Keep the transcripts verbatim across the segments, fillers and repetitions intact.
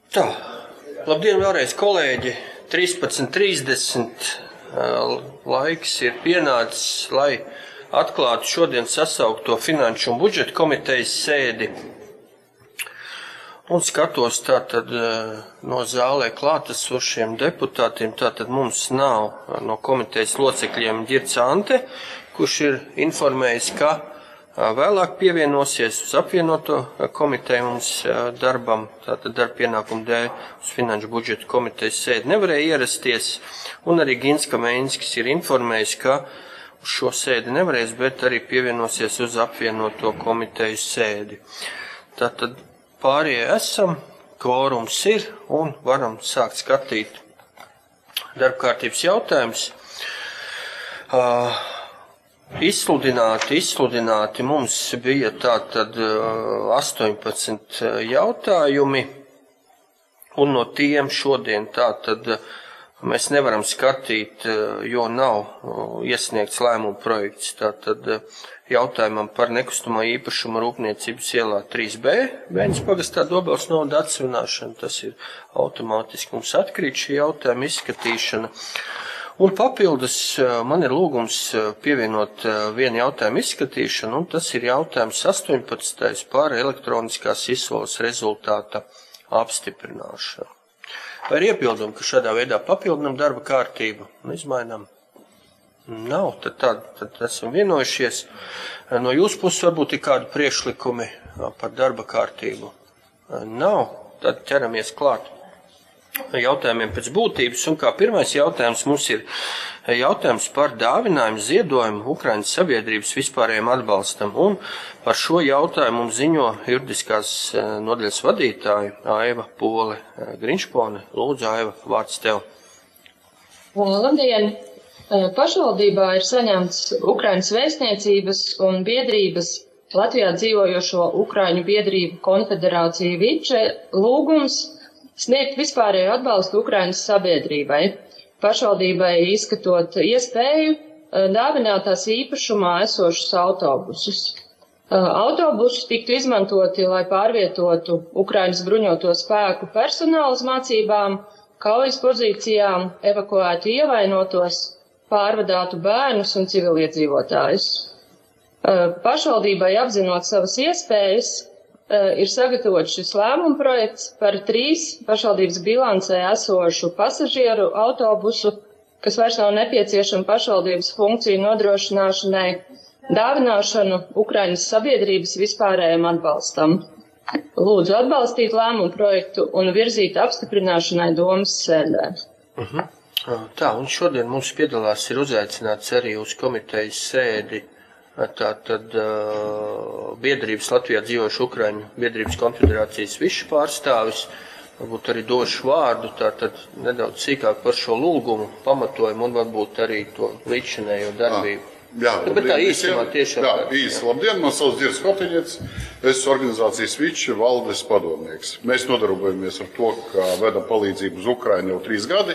Tā, labdien vēlreiz, kolēģi. trīspadsmit trīsdesmit laiks ir pienācis, lai atklātu šodien sasaukto Finanšu un budžeta komitejas sēdi. Un skatos tātad no zālē klātesošiem deputātiem, tātad mums nav no komitejas locekļiem Ģirds Ante, kurš ir informējis, ka vēlāk pievienosies uz apvienoto komiteju mums darbam, tātad darba pienākumu dēļ uz Finanšu budžeta komitejas sēdi nevarēja ierasties, un arī Gins Kamēnskis ir informējis, ka uz šo sēdi nevarēs, bet arī pievienosies uz apvienoto komiteju sēdi. Tātad pārējie esam, kvorums ir, un varam sākt skatīt darbkārtības jautājumus. Uh, Izsludināti, izsludināti mums bija tātad astoņpadsmit jautājumi, un no tiem šodien tātad mēs nevaram skatīt, jo nav iesniegts lēmuma projekts. Tātad jautājumam par nekustamo īpašumu rūpniecības ielā trīs B, Vēņas pagastā Dobeles novada atsevināšana, tas ir automātiski mums atkrīt šī jautājuma izskatīšana. Un papildus man ir lūgums pievienot vienu jautājumu izskatīšanu, un tas ir jautājums astoņpadsmitais par elektroniskās izsoles rezultāta apstiprināšanu. Vai ir iebildumi, ka šādā veidā papildinam darba kārtību un izmainām? Nav, tad, tad, tad esam vienojušies. No jūsu puses varbūt ir kādi priekšlikumi par darba kārtību? Nav, tad ķeramies klāt jautājumiem pēc būtības, un kā pirmais jautājums mums ir jautājums par dāvinājumu ziedojumu Ukrainas sabiedrības vispārējiem atbalstam, un par šo jautājumu mums ziņo juridiskās nodaļas vadītāja Aiva Pole Grinšpone. Lūdzu, Aiva, vārds tev. Labdien! Pašvaldībā ir saņemts Ukrainas vēstniecības un biedrības Latvijā dzīvojošo Ukraiņu biedrību konfederāciju Viče lūgums sniegt vispārējo atbalstu Ukrainas sabiedrībai. Pašvaldībai izskatot iespēju dāvinātās īpašumā esošus autobusus. Autobusi tiktu izmantoti, lai pārvietotu Ukrainas bruņoto spēku personālu uz mācībām, kaujas pozīcijām, evakuētu ievainotos, pārvadātu bērnus un civiliedzīvotājus. Pašvaldībai apzinot savas iespējas, ir sagatavots šis lēmuma projekts par trīs pašvaldības bilancē esošu pasažieru autobusu, kas vairs nav nepieciešama pašvaldības funkciju nodrošināšanai, dāvināšanu Ukrainas sabiedrības vispārējiem atbalstam. Lūdzu atbalstīt lēmuma projektu un virzīt apstiprināšanai domas sēdē. Uh-huh. Tā, un šodien mums piedalās ir uzaicināts arī uz komitejas sēdi tātad uh, biedrības Latvijā dzīvojušu Ukraiņu biedrības konfederācijas višu pārstāvis, varbūt arī došu vārdu, tātad nedaudz sīkāk par šo lūgumu, pamatojumu un varbūt arī to līdzinējo darbību. Jā, labdien, bet tā īsumā tiešām. Jā, īsi, labdien, man sauc Ģirds Koteņets, es esmu organizācijas Viča valdes padomnieks. Mēs nodarbojamies ar to, ka vedam palīdzību uz Ukrainu jau trīs gadi.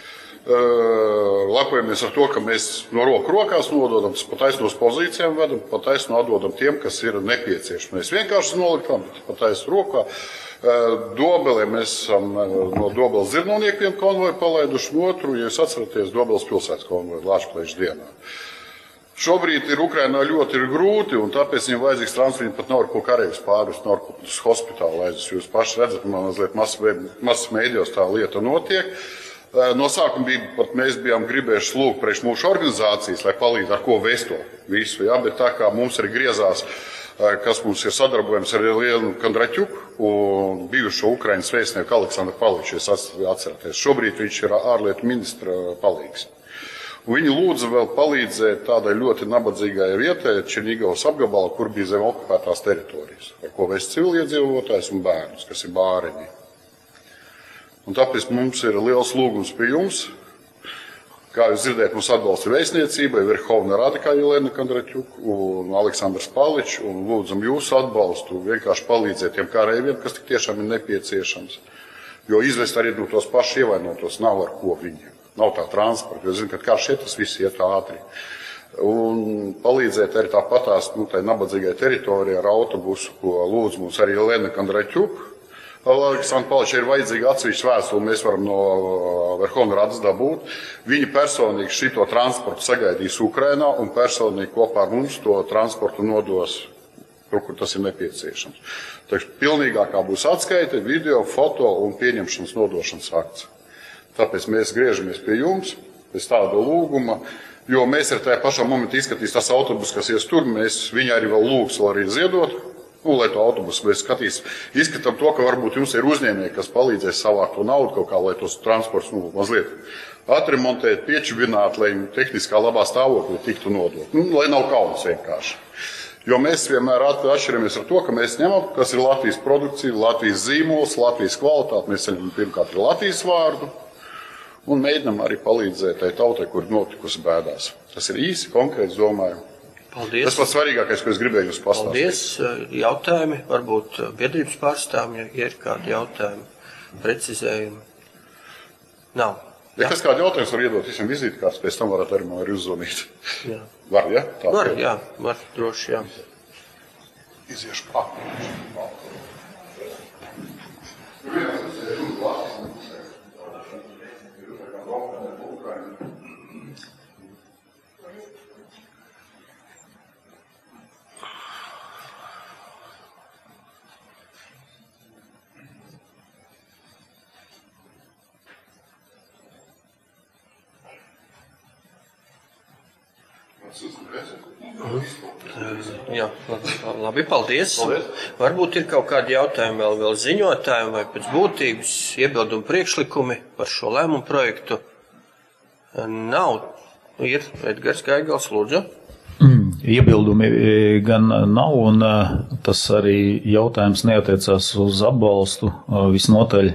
Uh, lepojamies ar to, ka mēs no roku rokās nododam, pa taisnos pozīcijām vedam, pa taisno atdodam tiem, kas ir nepieciešami. Mēs vienkārši noliktām, bet pa taisnu rokā. Uh, Dobelē mēs esam uh, no Dobeles zirnovniekiem konvoju palaiduši, un otru, ja jūs atceraties, Dobeles pilsētas konvoju Lāčplēšu dienā. Šobrīd ir Ukrainā ļoti ir grūti, un tāpēc viņam vajadzīgs transferīt pat nav ar ko kareivis pārvis, nav ar ko uz hospitālu aizvis. Jūs paši redzat, man mazliet mazs mēdījos tā lieta notiek. No sākuma bija, pat mēs bijām gribējuši lūgt priekš mūsu organizācijas, lai palīdz ar ko vēsto visu, jā, bet tā kā mums arī griezās, kas mums ir sadarbojums ar Lielu Kondraķuku un bijušo Ukrainas vēstnieku Aleksandru Paliču, es atceraties. Šobrīd viņš ir ārlietu ministra palīgs. Un viņi lūdza vēl palīdzēt tādai ļoti nabadzīgai vietai, Černigavas apgabalā, kur bija zem okupētās teritorijas, ar ko vēst civiliedzīvotājus un bērnus, kas ir bāreņi. Un tāpēc mums ir liels lūgums pie jums. Kā jūs dzirdēt, mums atbalsta vēstniecība, Verhovna Rada kā Jelena Kondraķuk un Aleksandrs Paličs, un lūdzam jūsu atbalstu, vienkārši palīdzēt tiem kareiviem, kas tik tiešām ir nepieciešams. Jo izvest arī no tos paši ievainotos nav ar ko viņiem. Nav tā transporta, jo zinu, ka kā šeit tas viss iet ātri. Un palīdzēt arī tāpatās, nu, tai nabadzīgai teritorijai ar autobusu, ko lūdz mums arī Jelena Kondraķuk. Aleksandrs Paličs ir vajadzīga atsevišķa vēstule, mēs varam no Verhovna Radas dabūt. Viņi personīgi šito transportu sagaidīs Ukrainā un personīgi kopā ar mums to transportu nodos tur, kur tas ir nepieciešams. Takže pilnīgākā būs atskaite, video, foto un pieņemšanas nodošanas akts. Tāpēc mēs griežamies pie jums pēc tāda lūguma, jo mēs ar tajā pašā momentā izskatīs tas autobus, kas ies tur, mēs viņi arī vēl lūgs vēl arī ziedot, un lai to autobusu mēs skatīs, izskatām to, ka varbūt jums ir uzņēmēji, kas palīdzēs savākt to naudu kaut kā, lai tos transports nu, mazliet atremontēt, piečubināt, lai tehniskā labā stāvoklī tiktu nodot. Nu, lai nav kauns vienkārši. Jo mēs vienmēr atšķiramies ar to, ka mēs ņemam, kas ir Latvijas produkcija, Latvijas zīmols, Latvijas kvalitāte, mēs saņemam pirmkārt ir Latvijas vārdu un mēģinam arī palīdzēt tai tautai, kur notikusi bēdās. Tas ir īsi, konkrēts, domāju. Paldies. Tas pats svarīgākais, ko es gribēju jūs pastāstīt. Paldies. Jautājumi, varbūt biedrības pārstāvji, ja ir kādi jautājumi, precizējumi. Nav. Ja kas kādi jautājums var iedot visiem vizītkārtas, pēc tam varat arī man arī uzzvanīt. Jā. Var, ja? Tā var, jā, var, droši, jā. Iziešu pā. Jā, labi, paldies. paldies. Varbūt ir kaut kādi jautājumi vēl, vēl ziņotājiem vai pēc būtības iebildumu priekšlikumi par šo lēmumu projektu. Nav. Ir Edgars Gaigals, lūdzu. Iebildumi gan nav, un tas arī jautājums neatiecās uz atbalstu visnotaļ,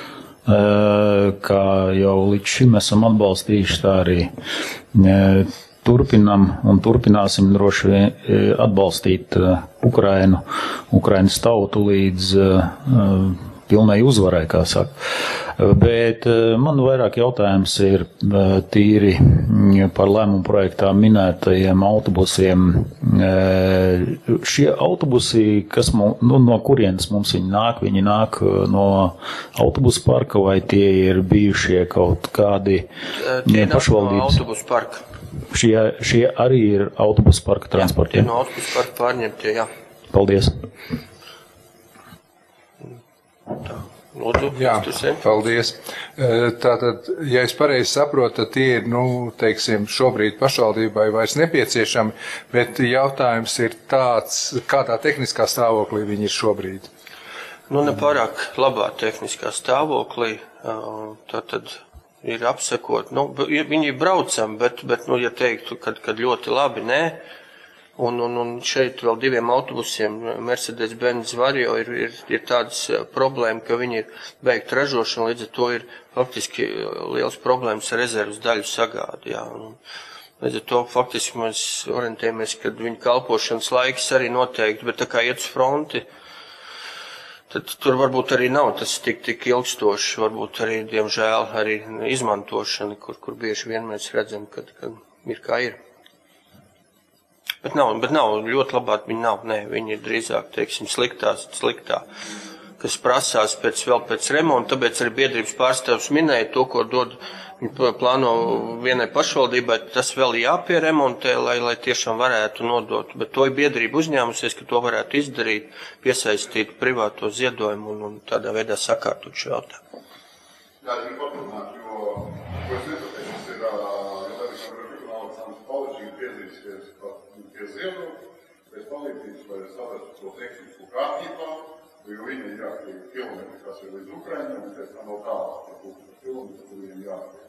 kā jau līdz šim esam atbalstījuši, tā arī turpinam un turpināsim droši vien atbalstīt Ukrainu, Ukrainas tautu līdz pilnai uzvarai, kā saka. Bet man vairāk jautājums ir tīri par lēmumu projektā minētajiem autobusiem. Šie autobusi, kas mums, nu, no kurienes mums viņi nāk, viņi nāk no autobusu parka vai tie ir bijušie kaut kādi tie pašvaldības? No autobusu parka. Šie, šie arī ir autobusu parka transporti? Jā, no autobusu parka pārņemtie, jā. Paldies. Tā, lūdzu, jā, paldies. Tātad, ja es pareizi saprotu, tad tie ir, nu, teiksim, šobrīd pašvaldībai vairs nepieciešami, bet jautājums ir tāds, kādā tehniskā stāvoklī viņi ir šobrīd? Nu, nepārāk labā tehniskā stāvoklī, tātad ir apsekot, nu, viņi ir braucami, bet, bet, nu, ja teiktu, kad, kad ļoti labi, nē, un, un, un šeit vēl diviem autobusiem, Mercedes-Benz Vario, ir, ir, ir tādas problēma, ka viņi ir beigt ražošana, līdz ar to ir faktiski liels problēmas rezervas daļu sagādi, jā, un līdz ar to faktiski mēs orientējamies, kad viņu kalpošanas laiks arī noteikti, bet tā kā iet uz fronti, tad tur varbūt arī nav tas tik, tik ilgstoši, varbūt arī, diemžēl, arī izmantošana, kur, kur bieži vien mēs redzam, kad, kad ir kā ir. Bet nav, bet nav ļoti labāk, viņi nav, nē, viņi ir drīzāk, teiksim, sliktās, sliktā, kas prasās pēc, vēl pēc remonta, tāpēc arī biedrības pārstāvs minēja to, ko dod, viņi plāno vienai pašvaldībai, tas vēl jāpieremontē, lai, lai tiešām varētu nodot, bet to ir biedrība uzņēmusies, ka to varētu izdarīt, piesaistīt privāto ziedojumu un, un tādā veidā sakārtot šo jautājumu. Jā, ir paturpināt, jo, ko es nesaties, tas ir, ja tā visam Rīgam Aleksandrs Paličs ir piedzīsies pie ziedu, pēc palīdzības, lai saprastu to tehnisku kārtībā, jo viņi ir jākļūt kilometri, kas ir līdz Ukraiņam, un pēc tam vēl tālāk, par tūkstošu kilometru, kur viņiem jākļūt.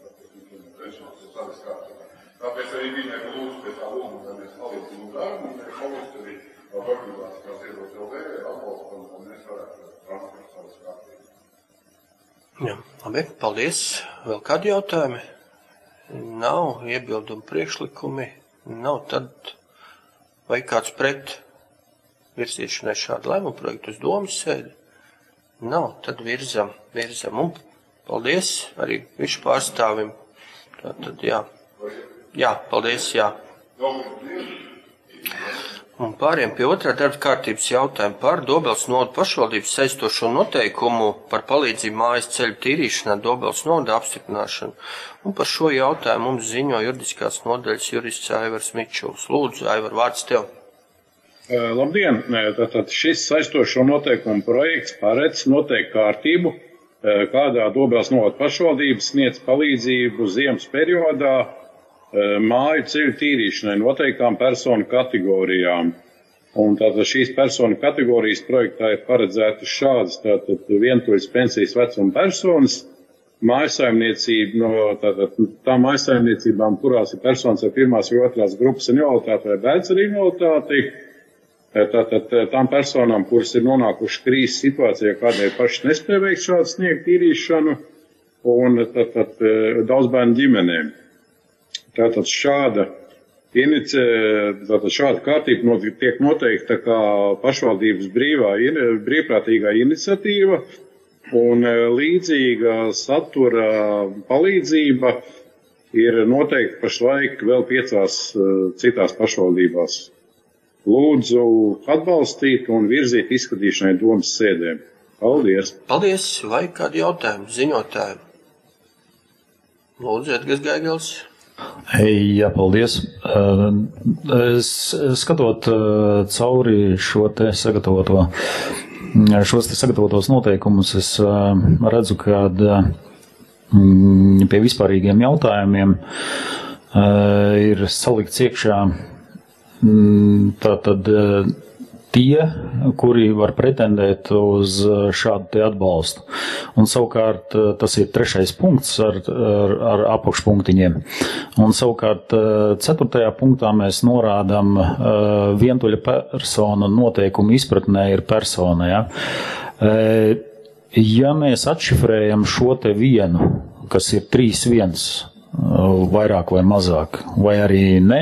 Tāpēc arī viņai ir lūdzu pēc tā lūguma, lai mēs palīdzību darbu, un mēs palīdzību arī organizācijās iedot L V, atbalstam, un mēs varētu transportu savas kārtības. Jā, labi, paldies. Vēl kādi jautājumi? Nav iebildumu priekšlikumi, nav tad vai kāds pret virzīšanai šādu lēmumu projektu uz domas sēdi? Nav, tad virzam, virzam. Un paldies arī visu pārstāvim. Tātad, jā. Jā, paldies, jā. Un pāriem pie otrā darba kārtības jautājuma par Dobeles novada pašvaldības saistošo noteikumu par palīdzību mājas ceļu tīrīšanā Dobeles novada apstiprināšanu. Un par šo jautājumu mums ziņo juridiskās nodaļas jurists Aivars Mičuls. Lūdzu, Aivar, vārds tev. Labdien! Tātad šis saistošo noteikumu projekts paredz noteikti kārtību, kādā Dobeles novada pašvaldības sniedz palīdzību ziemas periodā māju ceļu tīrīšanai noteiktām personu kategorijām. Un tātad šīs personu kategorijas projektā ir paredzētas šādas, tātad vientuļas pensijas vecuma personas, mājasaimniecība no tātad tām mājasaimniecībām, kurās ir personas ar pirmās vai otrās grupas invaliditāti vai bērns ar invaliditāti, tātad tām personām, kuras ir nonākuši krīzes situācijā, kādēļ paši nespēja veikt šādu sniegu tīrīšanu, un tātad daudzbērnu ģimenēm. Tātad šāda, inici, tātad šāda kārtība tiek noteikta kā pašvaldības brīvā, brīvprātīgā iniciatīva, un līdzīga satura palīdzība ir noteikta pašlaik vēl piecās citās pašvaldībās. Lūdzu atbalstīt un virzīt izskatīšanai domas sēdēm. Paldies! Paldies! Vai kādi jautājumi ziņotājiem? Lūdzu, Edgars Gaigels. Jā, paldies. Es skatot cauri šo te sagatavoto, šos te sagatavotos noteikumus, es redzu, ka pie vispārīgiem jautājumiem ir salikts iekšā tātad tie, kuri var pretendēt uz šādu te atbalstu. Un savukārt tas ir trešais punkts ar, ar, ar apakšpunktiņiem. Un savukārt ceturtajā punktā mēs norādām vientuļa persona noteikumu izpratnē ir persona. Ja? Ja mēs atšifrējam šo te vienu, kas ir trīs viens, vairāk vai mazāk, vai arī nē,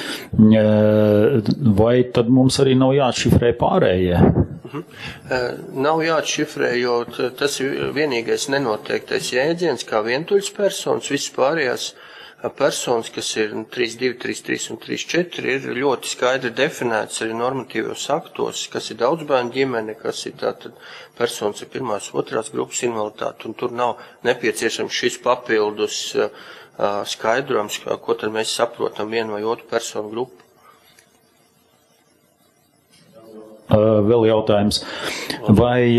vai tad mums arī nav jāatšifrē pārējie? Mhm. Nav jāatšifrē, jo tas ir vienīgais nenoteiktais jēdziens, kā vientuļas personas, visas pārējās personas, kas ir trīs divi, trīs trīs un trīs četri, ir ļoti skaidri definēts arī normatīvos aktos, kas ir daudzbērnu ģimene, kas ir tātad personas ar pirmās otrās grupas invaliditāti, un tur nav nepieciešams šis papildus skaidrojums, ko tad mēs saprotam vienu vai otru personu grupu. Vēl jautājums. Vai,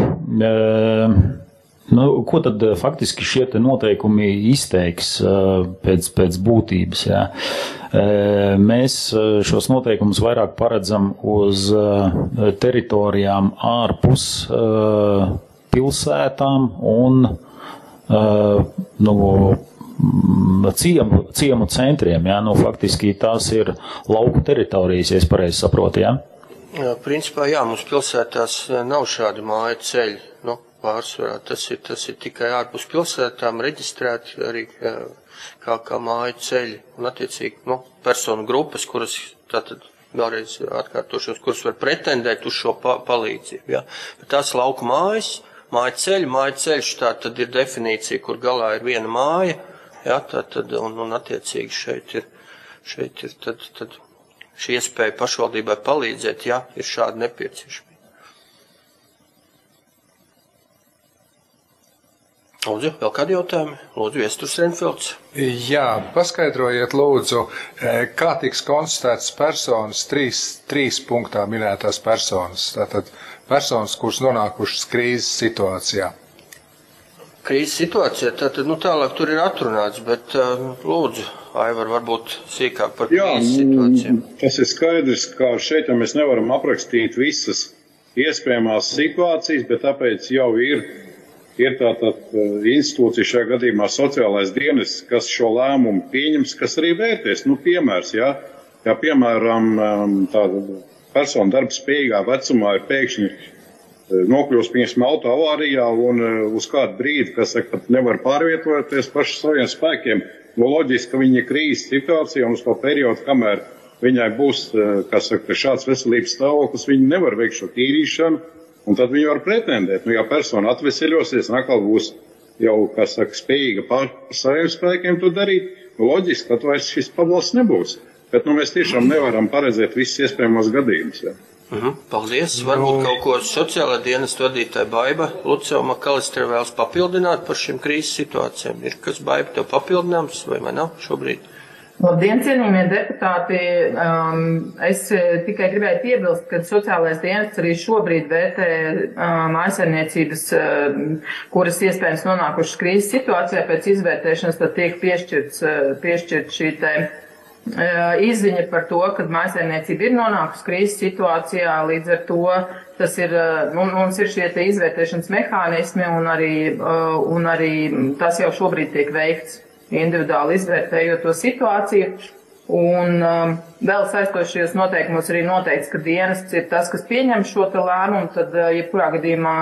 nu, ko tad faktiski šie te noteikumi izteiks pēc, pēc būtības? Jā? Mēs šos noteikumus vairāk paredzam uz teritorijām ārpus pilsētām un nu, Ciemu, ciemu centriem, jā, nu faktiski tās ir lauku teritorijas, ja es pareizi saprotu, jā? Jā, principā, jā, mums pilsētās nav šādi māju ceļi, nu, pārsvarā, tas ir, tas ir tikai ārpus pilsētām reģistrēti arī kā, kā māju ceļi, un attiecīgi, nu, personu grupas, kuras, tātad, vēlreiz atkārtošos, kuras var pretendēt uz šo pa palīdzību, jā, bet tās lauku mājas, māju ceļi, māju ceļš, tā tad ir definīcija, kur galā ir viena māja. Jā, tā tad, un, un attiecīgi šeit ir, šeit ir tad, tad šī iespēja pašvaldībai palīdzēt, ja ir šādi nepieciešami. Lūdzu, vēl kādi jautājumi? Lūdzu, Viesturs Renfelds. Jā, paskaidrojiet lūdzu, kā tiks konstatētas personas, trīs, trīs punktā minētās personas, tātad personas, kuras nonākušas krīzes situācijā. Krīzes situācija, tātad, nu tālāk tur ir atrunāts, bet lūdzu, Aivar, varbūt sīkāk par krīzes situāciju. Tas ir skaidrs, ka šeit mēs nevaram aprakstīt visas iespējamās situācijas, bet tāpēc jau ir, ir tātad institūcija šajā gadījumā sociālais dienests, kas šo lēmumu pieņems, kas arī vērtēs. Nu, piemērs, jā, ja piemēram tāda persona darba spējīgā vecumā ir pēkšņi nokļūst piemēram auto avārijā un uz kādu brīdi, kas saka, pat nevar pārvietoties paši saviem spēkiem, no loģiski, ka viņa ir krīzes situācija un uz to periodu, kamēr viņai būs, kas saka, šāds veselības stāvoklis, viņa nevar veikt šo tīrīšanu, un tad viņa var pretendēt. Nu, ja persona atveseļosies un atkal būs jau, kas saka, spējīga pār saviem spēkiem to darīt, nu, loģiski, ka vairs šis pabalsts nebūs. bet nu, mēs tiešām nevaram paredzēt visas iespējamās gadījumus. Ja. Mhm, paldies. Varbūt kaut ko sociālā dienas vadītāja Baiba Luceva Makalistra vēlas papildināt par šīm krīzes situācijām. Ir kas Baiba tev papildināms vai vai nav šobrīd? Labdien, cienījamie deputāti! Um, es tikai gribēju piebilst, ka sociālais dienests arī šobrīd vērtē um, mājsaimniecības, um, kuras iespējams nonākušas krīzes situācijā, pēc izvērtēšanas tad tiek piešķirts, uh, piešķirt šī te uh, izziņa par to, ka mājsaimniecība ir nonākusi krīzes situācijā, līdz ar to tas ir, uh, mums ir šie te izvērtēšanas mehānismi un arī, uh, un arī tas jau šobrīd tiek veikts. Individuāli izvērtējot to situāciju. Un um, vēl saistošajos noteikumos arī noteikts, ka dienests ir tas, kas pieņem šo te lēmumu, tad uh, jebkurā gadījumā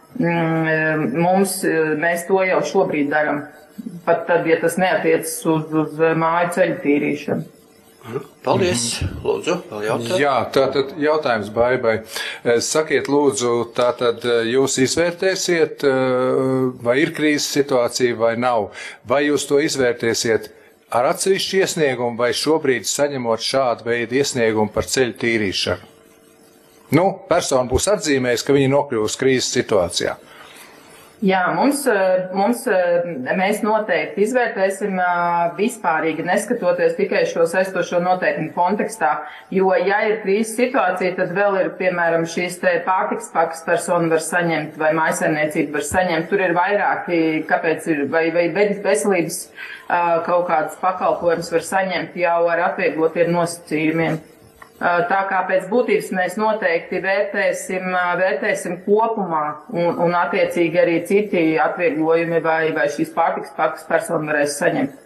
mm, mums, mēs to jau šobrīd daram. Pat tad, ja tas neatiecas uz, uz māju ceļu tīrīšanu. Paldies. Lūdzu, vēl jautājums. Jā, tātad jautājums Baibai. Sakiet, lūdzu, tātad jūs izvērtēsiet, vai ir krīzes situācija vai nav? Vai jūs to izvērtēsiet ar atsevišķu iesniegumu vai šobrīd saņemot šādu veidu iesniegumu par ceļu tīrīšanu? Nu, persona būs atzīmējis, ka viņi nokļūs krīzes situācijā. Jā, mums, mums, mēs noteikti izvērtēsim vispārīgi, neskatoties tikai šo saistošo noteikumu kontekstā, jo, ja ir krīzes situācija, tad vēl ir, piemēram, šīs te pārtiks pakas persona var saņemt vai mājsaimniecība var saņemt. Tur ir vairāki, kāpēc ir, vai, vai veselības kaut kādas pakalpojumus var saņemt jau ar atvieglotiem nosacījumiem. Tā kā pēc būtības mēs noteikti vērtēsim, vērtēsim kopumā un, un attiecīgi arī citi atvieglojumi vai, vai šīs pārtiks pakas persona varēs saņemt.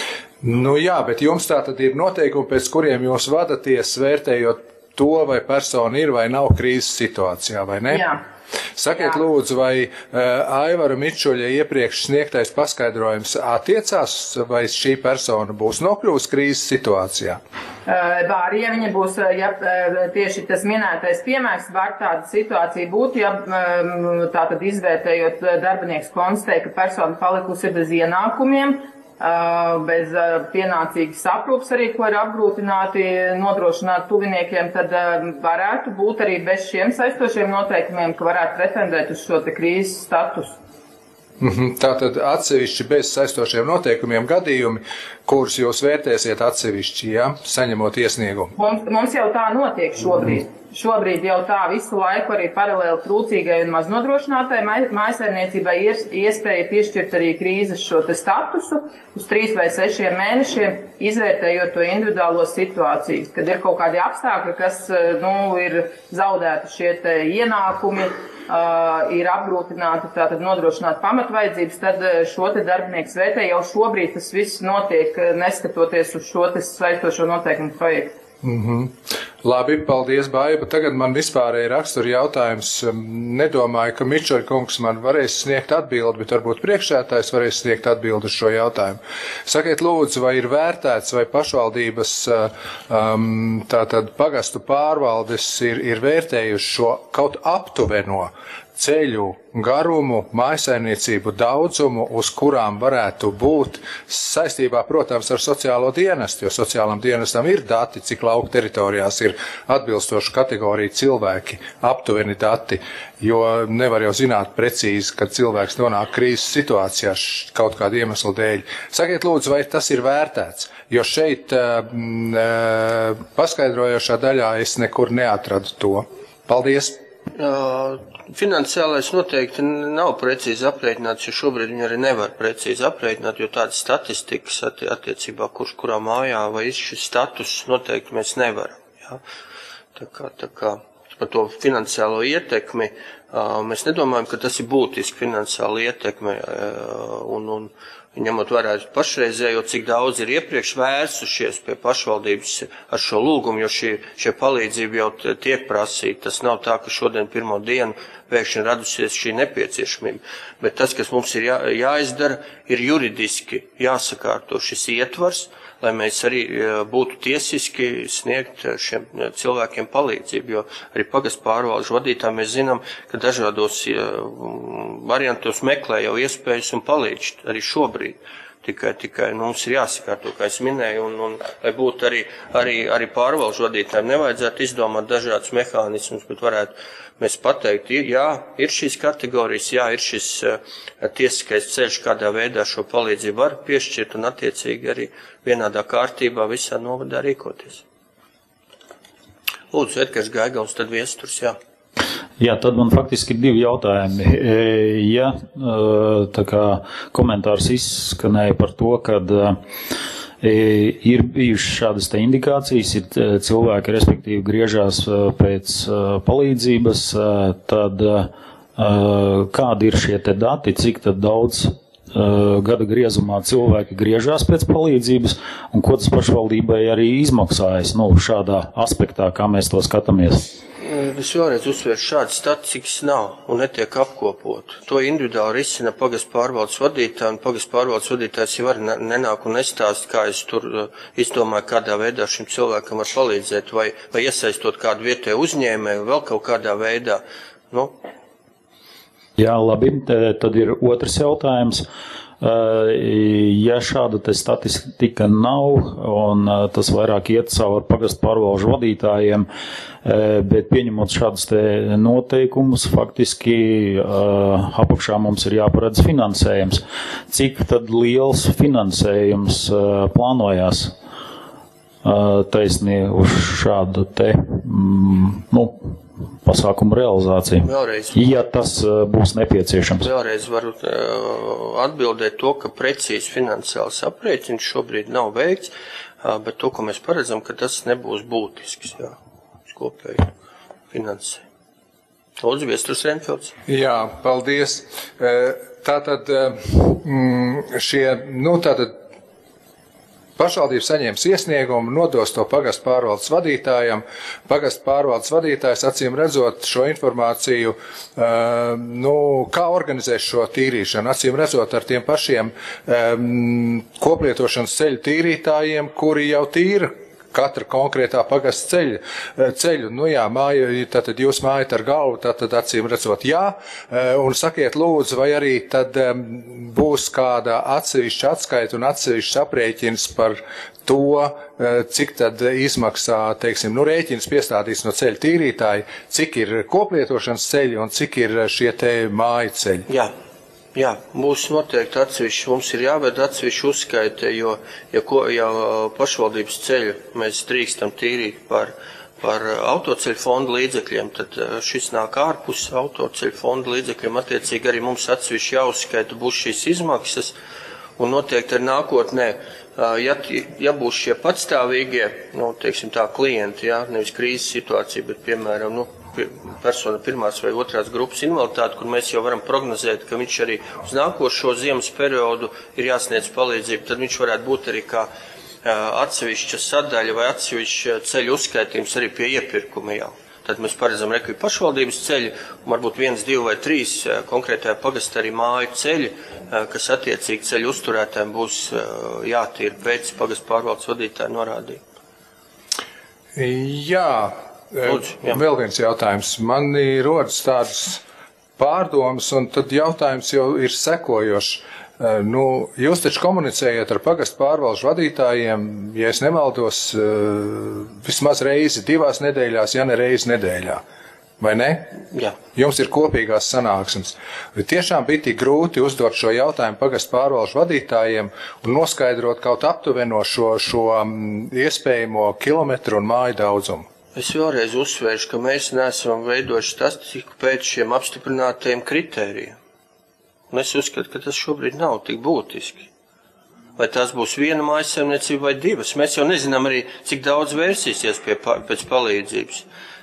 Nu jā, bet jums tā tad ir noteikumi, pēc kuriem jūs vadaties, vērtējot to, vai persona ir vai nav krīzes situācijā, vai ne? Jā. Sakiet, Jā. lūdzu, vai uh, Aivara Mičuļa iepriekš sniegtais paskaidrojums attiecās, vai šī persona būs nokļuvusi krīzes situācijā? Uh, var, ja viņa būs, ja tieši tas minētais piemērs, var tāda situācija būt, ja um, tātad izvērtējot darbinieks konstatē, ka persona palikusi bez ienākumiem, bez pienācīgas aprūpes arī, ko ir apgrūtināti nodrošināt tuviniekiem, tad varētu būt arī bez šiem saistošiem noteikumiem, ka varētu pretendēt uz šo te krīzes statusu. Tātad atsevišķi bez saistošiem noteikumiem gadījumi, kurus jūs vērtēsiet atsevišķi, ja, saņemot iesniegumu? Mums, mums jau tā notiek šobrīd. Mm. Šobrīd jau tā visu laiku arī paralēli trūcīgai un maznodrošinātai mājsaimniecībai ir iespēja piešķirt arī krīzes šo te statusu uz trīs vai sešiem mēnešiem, izvērtējot to individuālo situāciju. Kad ir kaut kādi apstākļi, kas, nu, ir zaudēti šie te ienākumi, uh, ir apgrūtināti tātad nodrošināt pamatvajadzības, tad šo te darbinieks vērtē jau šobrīd tas viss notiek, neskatoties uz šo te saistošo noteikumu projektu. Mm-hmm. Labi, paldies, Baiba. Tagad man vispārēji rakstura jautājums. Nedomāju, ka Mičuļa kungs man varēs sniegt atbildi, bet varbūt priekšsēdētājs varēs sniegt atbildi uz šo jautājumu. Sakiet, lūdzu, vai ir vērtēts, vai pašvaldības um, tātad pagastu pārvaldes ir, ir vērtējuši šo kaut aptuveno ceļu garumu, mājsaimniecību daudzumu, uz kurām varētu būt saistībā, protams, ar sociālo dienestu, jo sociālam dienestam ir dati, cik lauku teritorijās ir atbilstoši kategoriju cilvēki, aptuveni dati, jo nevar jau zināt precīzi, kad cilvēks nonāk krīzes situācijā kaut kādu iemeslu dēļ. Sakiet, lūdzu, vai tas ir vērtēts, jo šeit uh, paskaidrojošā daļā es nekur neatradu to. Paldies! Uh, Finansiālais noteikti nav precīzi aprēķināts, jo šobrīd viņi arī nevar precīzi aprēķināt, jo tādas statistikas attiecībā, kurš kurā mājā vai šis status noteikti mēs nevaram. Ja? Tā kā, tā kā par to finansiālo ietekmi mēs nedomājam, ka tas ir būtiski finansiāla ietekme un, un ņemot vērā pašreizējo, cik daudz ir iepriekš vērsušies pie pašvaldības ar šo lūgumu, jo šī, šie palīdzība jau tiek prasīta. Tas nav tā, ka šodien pirmo dienu pēkšņi radusies šī nepieciešamība. Bet tas, kas mums ir jā, jāizdara, ir juridiski jāsakārto šis ietvars, lai mēs arī būtu tiesiski sniegt šiem cilvēkiem palīdzību, jo arī pagastu pārvaldes vadītā mēs zinām, ka dažādos variantos meklē jau iespējas un palīdz arī šobrīd. Tikai, tikai nu, mums ir jāsakārto, kā es minēju, un, un lai būtu arī, arī, arī pārvalžu vadītājiem, nevajadzētu izdomāt dažādus mehānismus, bet varētu mēs pateikt, jā, ir šīs kategorijas, jā, ir šis uh, tiesiskais ceļš, kādā veidā šo palīdzību var piešķirt un attiecīgi arī vienādā kārtībā visā novadā rīkoties. Lūdzu, Edgars Gaigals, tad Viesturs, jā. Jā, tad man faktiski ir divi jautājumi. Ja tā kā komentārs izskanēja par to, kad ir bijušas šādas te indikācijas, ir cilvēki, respektīvi, griežās pēc palīdzības, tad kādi ir šie te dati, cik tad daudz gada griezumā cilvēki griežās pēc palīdzības un ko tas pašvaldībai arī izmaksājas, nu, šādā aspektā, kā mēs to skatāmies? Es vēlreiz uzsvēršu, šādas statistikas nav un netiek apkopot. To individuāli risina pagastu pārvaldes vadītāji, un pagastu pārvaldes vadītājs jau arī nenāk un nestāst, kā es tur izdomāju, kādā veidā šim cilvēkam var palīdzēt, vai, vai iesaistot kādu vietēju uzņēmēju, vēl kaut kādā veidā. Nu. Jā, labi, tad ir otrs jautājums. Ja šāda te statistika nav, un tas vairāk iet caur pagastu pārvalžu vadītājiem, bet pieņemot šādus te noteikumus, faktiski apakšā mums ir jāparedz finansējums. Cik tad liels finansējums plānojās taisnī uz šādu te, nu, pasākumu realizāciju, vēlreiz, ja tas būs nepieciešams? Vēlreiz varu uh, atbildēt to, ka precīzi finansiāls aprēķins šobrīd nav veikts, uh, bet to, ko mēs paredzam, ka tas nebūs būtisks, jā, uz kopēju finansējumu. Lūdzu, Viesturs Renfelds. Jā, paldies. Tātad šie, nu tātad pašvaldība saņems iesniegumu, nodos to pagastu pārvaldes vadītājam. Pagastu pārvaldes vadītājs, acīm redzot šo informāciju, uh, nu, kā organizēs šo tīrīšanu, acīm redzot ar tiem pašiem um, koplietošanas ceļu tīrītājiem, kuri jau tīra katra konkrētā pagasta ceļa, ceļu. Nu jā, māja, tātad jūs mājat ar galvu, tātad acīm redzot jā, un sakiet lūdzu, vai arī tad um, būs kāda atsevišķa atskaita un atsevišķs aprēķins par to, cik tad izmaksā, teiksim, nu rēķins piestādīs no ceļa tīrītāji, cik ir koplietošanas ceļi un cik ir šie te māju ceļi. Jā. Jā, būs noteikti atsevišķi, mums ir jāved atsevišķi uzskaite, jo, ja, ko, ja pašvaldības ceļu mēs drīkstam tīrīt par, par autoceļu fonda līdzekļiem, tad šis nāk ārpus autoceļu fonda līdzekļiem, attiecīgi arī mums atsevišķi jāuzskaita būs šīs izmaksas, un noteikti arī nākotnē, ja, ja būs šie patstāvīgie, nu, teiksim tā, klienti, jā, nevis krīzes situācija, bet, piemēram, nu, persona pirmās vai otrās grupas invaliditāte, kur mēs jau varam prognozēt, ka viņš arī uz nākošo ziemas periodu ir jāsniedz palīdzību, tad viņš varētu būt arī kā atsevišķa sadaļa vai atsevišķa ceļu uzskaitījums arī pie iepirkuma jau. Tad mēs paredzam rekvi pašvaldības ceļi, un varbūt viens, divi vai trīs konkrētajā pagastā arī māju ceļi, kas attiecīgi ceļu uzturētājiem būs jātīra pēc pagastu pārvaldes vadītāja norādījuma. Jā. Lūdzu, jā. Vēl viens jautājums. Man ir rodas tādas pārdomas, un tad jautājums jau ir sekojošs. Nu, jūs taču komunicējat ar pagastu pārvalžu vadītājiem, ja es nemaldos, vismaz reizi divās nedēļās, ja ne reizi nedēļā. Vai ne? Jā. Jums ir kopīgās sanāksmes. Tiešām bija tik grūti uzdot šo jautājumu pagastu pārvalžu vadītājiem un noskaidrot kaut aptuveno šo, šo iespējamo kilometru un māju daudzumu. Es vēlreiz uzsvēršu, ka mēs neesam veidojuši statistiku pēc šiem apstiprinātajiem kritērijiem. Un es uzskatu, ka tas šobrīd nav tik būtiski. Vai tās būs viena mājasemniecība vai divas. Mēs jau nezinām arī, cik daudz vērsīsies pie, pēc palīdzības.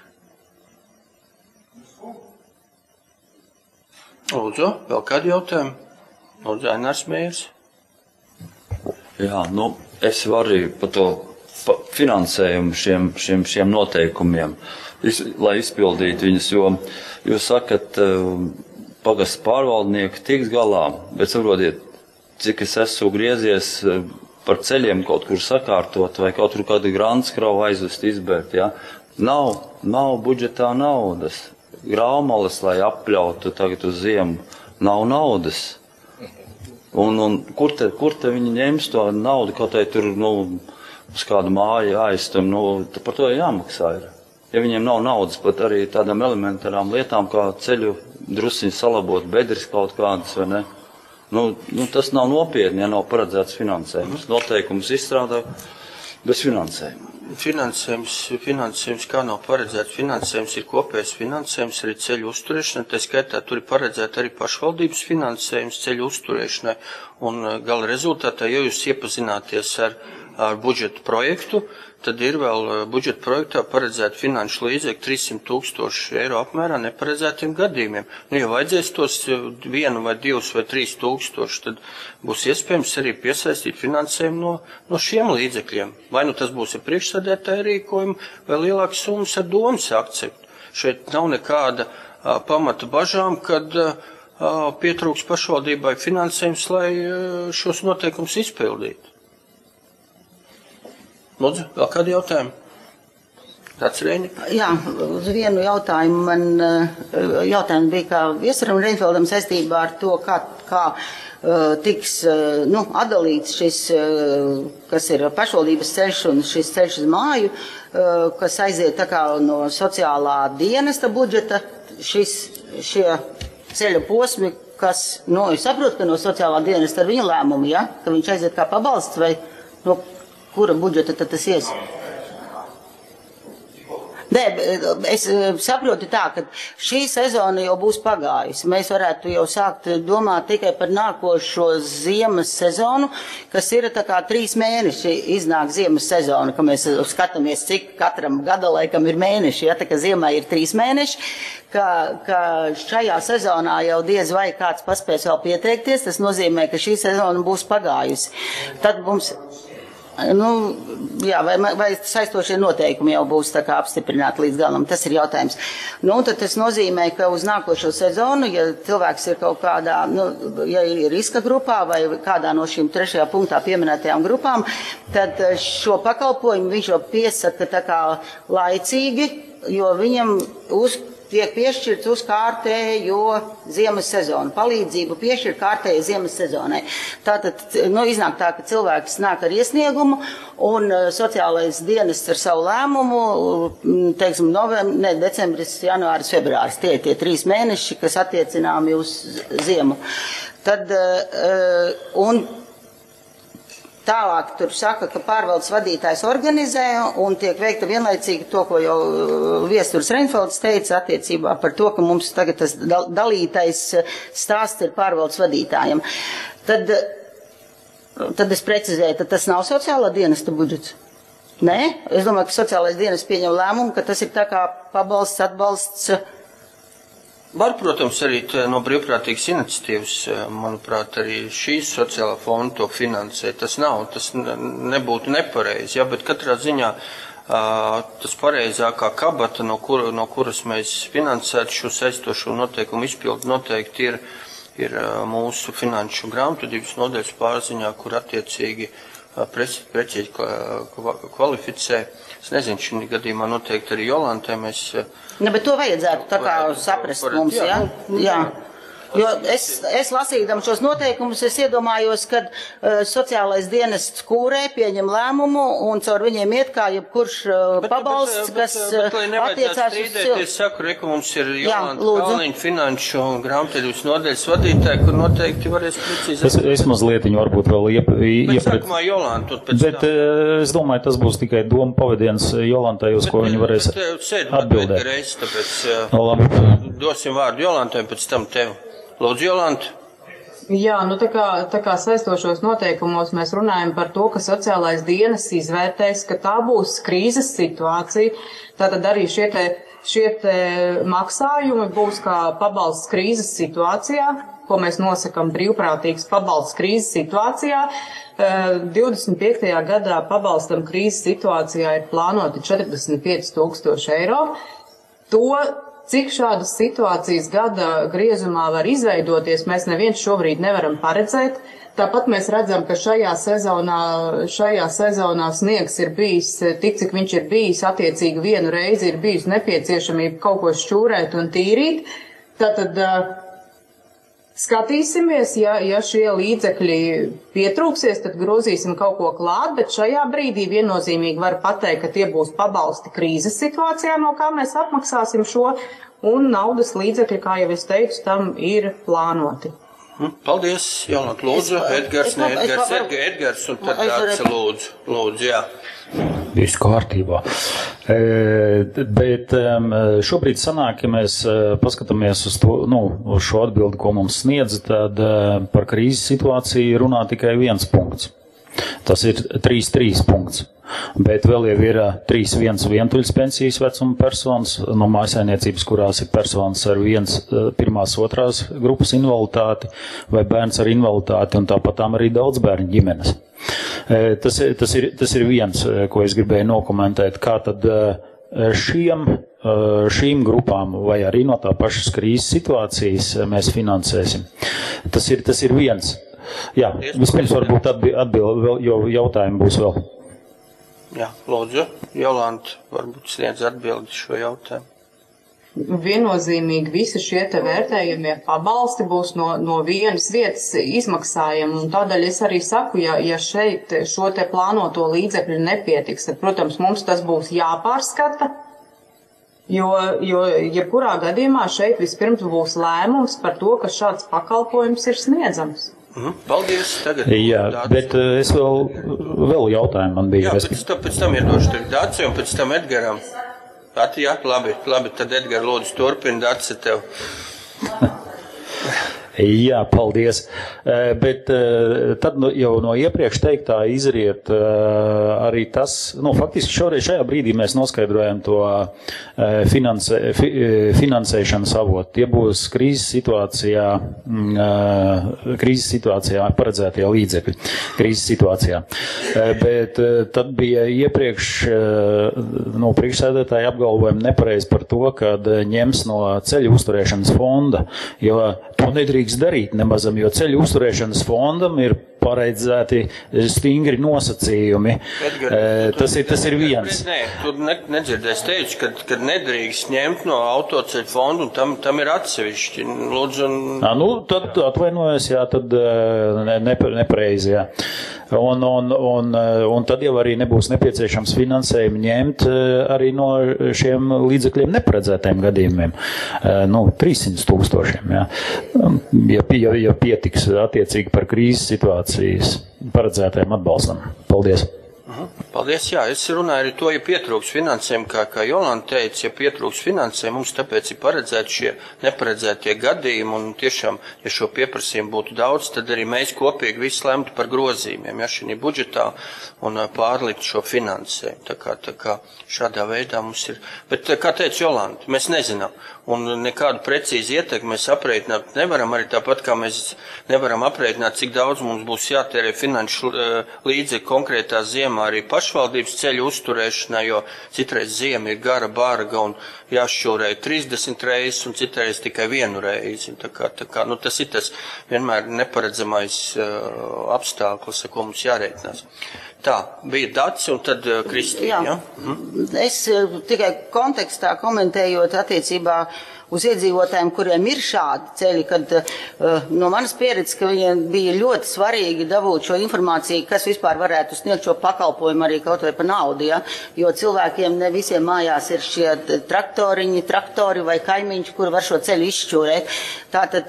Lūdzu, vēl kādu jautājumu? Lūdzu, Ainārs Meirs. Jā, nu, es varu par to finansējumu šiem, šiem, šiem noteikumiem, iz, lai izpildītu viņus, jo jūs sakat, pagastu pārvaldnieki tiks galā, bet saprotiet, cik es esmu griezies par ceļiem kaut kur sakārtot vai kaut kur kādu grānskravu aizvest, izbērt, ja? Nav, nav budžetā naudas. Graumalas, lai apļautu tagad uz ziemu, nav naudas. Un, un kur, te, kur te viņi ņems to naudu, kaut arī tur, nu, uz kādu māju aiztum, nu, par to jāmaksā ir. Ja viņiem nav naudas pat arī tādām elementārām lietām, kā ceļu drusiņu salabot, bedres kaut kādas, vai ne? Nu, nu, tas nav nopietni, ja nav paredzēts finansējums. Noteikums izstrādā bez finansējuma. Finansējums, finansējums, kā nav paredzēts, finansējums ir kopējs finansējums arī ceļu uzturēšanai, tā skaitā tur ir paredzēta arī pašvaldības finansējums ceļu uzturēšanai, un gala rezultātā, ja jūs iepazināties ar, ar budžeta projektu, tad ir vēl budžeta projektā paredzēta finanšu līdzekļi trīssimt tūkstoši eiro apmērā neparedzētiem gadījumiem. Nu, ja vajadzēs tos vienu vai divus vai trīs tūkstoši, tad būs iespējams arī piesaistīt finansējumu no, no šiem līdzekļiem. Vai nu tas būs ar priekšsēdētāju rīkojumu, vai lielākas summas ar domas akceptu. Šeit nav nekāda a, pamata bažām, kad a, pietrūks pašvaldībai finansējums, lai a, šos noteikumus izpildītu. Lūdzu, vēl kādi jautājumi? Tāds Reini? Jā, uz vienu jautājumu man jautājums bija kā Viesaram Reinfeldam saistībā ar to, kā, kā uh, tiks uh, nu, atdalīts šis, uh, kas ir pašvaldības ceļš un šis ceļš uz māju, uh, kas aiziet tā kā no sociālā dienesta budžeta, šis, šie ceļa posmi, kas, nu, es saprotu, ka no sociālā dienesta ar viņa lēmumu, ja, ka viņš aiziet kā pabalsts vai, nu, kura budžeta tad tas ies? Nē, es saprotu tā, ka šī sezona jau būs pagājusi. Mēs varētu jau sākt domāt tikai par nākošo ziemas sezonu, kas ir tā kā trīs mēneši iznāk ziemas sezona, ka mēs skatāmies, cik katram gada laikam ir mēneši, ja tā kā ziemā ir trīs mēneši, ka, ka šajā sezonā jau diez vai kāds paspēs vēl pieteikties, tas nozīmē, ka šī sezona būs pagājusi. Tad mums... Nu, jā, vai, vai saistošie noteikumi jau būs tā kā apstiprināti līdz galam, tas ir jautājums. Nu, tad tas nozīmē, ka uz nākošo sezonu, ja cilvēks ir kaut kādā, nu, ja ir riska grupā vai kādā no šīm trešajā punktā pieminētajām grupām, tad šo pakalpojumu viņš jau piesaka tā kā laicīgi, jo viņam uz tiek piešķirts uz kārtējo ziemas sezonu. Palīdzību piešķir kārtējo ziemas sezonai. Tātad, nu, iznāk tā, ka cilvēks nāk ar iesniegumu un uh, sociālais dienests ar savu lēmumu, teiksim, novembris, ne, decembris, janvāris, februāris. Tie ir tie trīs mēneši, kas attiecināmi uz ziemu. Tad, uh, un tālāk tur saka, ka pārvaldes vadītājs organizē un tiek veikta vienlaicīgi to, ko jau Viesturs Reinfelds teica attiecībā par to, ka mums tagad tas dalītais stāsts ir pārvaldes vadītājiem. Tad, tad es precizēju, tad tas nav sociālā dienesta budžets. Nē, es domāju, ka sociālais dienests pieņem lēmumu, ka tas ir tā kā pabalsts, atbalsts. Var, protams, arī no brīvprātīgas iniciatīvas, manuprāt, arī šīs sociālā fonda to finansē. Tas nav, tas nebūtu nepareizi, ja, bet katrā ziņā tas pareizākā kabata, no, kur, no kuras mēs finansētu šo saistošo noteikumu izpildu, noteikti ir, ir mūsu finanšu grāmatvedības nodaļas pārziņā, kur attiecīgi precīzi kvalificē. Es nezinu, šī gadījumā noteikti arī Jolantai mēs... Ne, bet to vajadzētu tā kā saprast mums, jā? Jā. Jo es, es lasīdam šos noteikumus, es iedomājos, ka uh, sociālais dienests kūrē pieņem lēmumu un caur viņiem iet kā jebkurš uh, pabalsts, bet, bet, kas bet, bet, attiecās uz... Es saku, re, ka mums ir Jolanta Kalniņa finanšu un grāmatvedības nodaļas vadītāja, kur noteikti varēs precīzi... Es, es mazlietiņu varbūt vēl iep... Bet iepret... sākumā Jolanta, pēc bet, tā. Es domāju, tas būs tikai doma pavadiens Jolantai, uz bet, ko viņi varēs bet, sēd, atbildēt. Reiz, tāpēc no, labi. Dosim vārdu Jolantai, pēc tam tev. Lūdzu, Jolanta. Jā, nu tā kā, tā kā saistošos noteikumos mēs runājam par to, ka sociālais dienas izvērtēs, ka tā būs krīzes situācija, tātad arī šie te, šie te maksājumi būs kā pabalsts krīzes situācijā, ko mēs nosakam brīvprātīgs pabalsts krīzes situācijā. divdesmit piektajā gadā pabalstam krīzes situācijā ir plānoti četrdesmit pieci tūkstoši eiro. To cik šādas situācijas gada griezumā var izveidoties, mēs neviens šobrīd nevaram paredzēt. Tāpat mēs redzam, ka šajā sezonā, šajā sezonā sniegs ir bijis tik, cik viņš ir bijis, attiecīgi vienu reizi ir bijis nepieciešamība kaut ko šķūrēt un tīrīt. Tātad Skatīsimies, ja, ja šie līdzekļi pietrūksies, tad grozīsim kaut ko klāt, bet šajā brīdī viennozīmīgi var pateikt, ka tie būs pabalsti krīzes situācijā, no kā mēs apmaksāsim šo, un naudas līdzekļi, kā jau es teicu, tam ir plānoti. Paldies, Jolanta, lūdzu, Edgars, ne Edgars, Edgars, un tad Dārce, lūdzu, lūdzu, jā. Viss kārtībā. E, bet um, šobrīd sanāk, ja mēs uh, paskatāmies uz, to, nu, uz šo atbildi, ko mums sniedz, tad uh, par krīzes situāciju runā tikai viens punkts. Tas ir trīs trīs punkts. Bet vēl jau ir trīs viens vientuļas pensijas vecuma personas, no mājsaimniecības, kurās ir personas ar viens pirmās otrās grupas invaliditāti vai bērns ar invaliditāti, un tāpat tām arī daudz bērnu ģimenes. Tas, tas, ir, tas ir viens, ko es gribēju nokomentēt, kā tad šiem, šīm grupām vai arī no tā pašas krīzes situācijas mēs finansēsim. Tas ir, tas ir viens. Jā, vispirms varbūt atbild, jo jautājumi būs vēl. Jā, lūdzu, Jolanta, varbūt sniedz atbildi šo jautājumu. Viennozīmīgi visi šie te vērtējumie pabalsti būs no, no vienas vietas izmaksājumi, un tādēļ es arī saku, ja, ja šeit šo te plānoto līdzekļu nepietiks, tad, protams, mums tas būs jāpārskata, jo, jo jebkurā gadījumā šeit vispirms būs lēmums par to, ka šāds pakalpojums ir sniedzams. Paldies. Tagad jā, Dāci. Bet uh, es vēl, vēl jautājumu man bija. Jā, pēc, tā, pēc tam iedošu tev Dāci un pēc tam Edgaram. At, jā, labi, labi, tad Edgar lūdzu turpina Dāci tev. Jā, paldies. Bet tad jau no iepriekš teiktā izriet arī tas, nu, faktiski šoreiz šajā brīdī mēs noskaidrojam to finansē, finansēšanas avotu. Tie būs krīzes situācijā, krīzes situācijā paredzētie līdzekļi, krīzes situācijā. Bet tad bija iepriekš, nu, priekšsēdētāji apgalvojumi nepareizi par to, kad ņems no ceļu uzturēšanas fonda, jo to nedrīkst darīt nemazam, jo ceļu uzturēšanas fondam ir paredzēti stingri nosacījumi. Edgar, tu, tas, ir, tas ir viens. Nē, tu ne, nedzirdēs teicu, kad, kad nedrīkst ņemt no autoceļu fondu, un tam, tam ir atsevišķi. Lūdzu, un... A, nu, tad atvainojos, jā, tad ne, nepareizi, jā. Un, un, un, un tad jau arī nebūs nepieciešams finansējumu ņemt arī no šiem līdzekļiem neparedzētajiem gadījumiem. Nu, trīssimts tūkstošiem, jā. Ja, ja, ja pietiks attiecīgi par krīzes situācijas paredzētajiem atbalstam. Paldies. Paldies, jā, es runāju arī to, ja pietrūks finansējumu, kā, kā Jolanta teica, ja pietrūks finansējumu, mums tāpēc ir paredzēti šie neparedzētie gadījumi, un tiešām, ja šo pieprasījumu būtu daudz, tad arī mēs kopīgi visi lemtu par grozījumiem, ja šī budžetā, un pārlikt šo finansējumu. Tā kā, tā kā šādā veidā mums ir. Bet, kā teica Jolanta, mēs nezinām, un nekādu precīzi ietekmi mēs aprēķināt nevaram, arī tāpat kā mēs nevaram aprēķināt, cik daudz mums būs jātērē finanšu līdzekļu konkrētā ziemā arī pašvaldības ceļu uzturēšanai, jo citreiz ziema ir gara, barga un jāšķūrē trīsdesmit reizes un citreiz tikai vienu reizi. Tā kā, tā kā, nu, tas ir tas vienmēr neparedzamais uh, apstākļus, ar ko mums jārēķinās. Tā, bija Dāci un tad uh, Kristīna. Jā, ja? mhm. Es uh, tikai kontekstā komentējot attiecībā uz iedzīvotājiem, kuriem ir šādi ceļi, kad uh, no manas pieredzes, ka viņiem bija ļoti svarīgi dabūt šo informāciju, kas vispār varētu sniegt šo pakalpojumu arī kaut vai par naudu, ja? Jo cilvēkiem ne visiem mājās ir šie traktoriņi, traktori vai kaimiņš, kur var šo ceļu izšķūrēt. Tātad,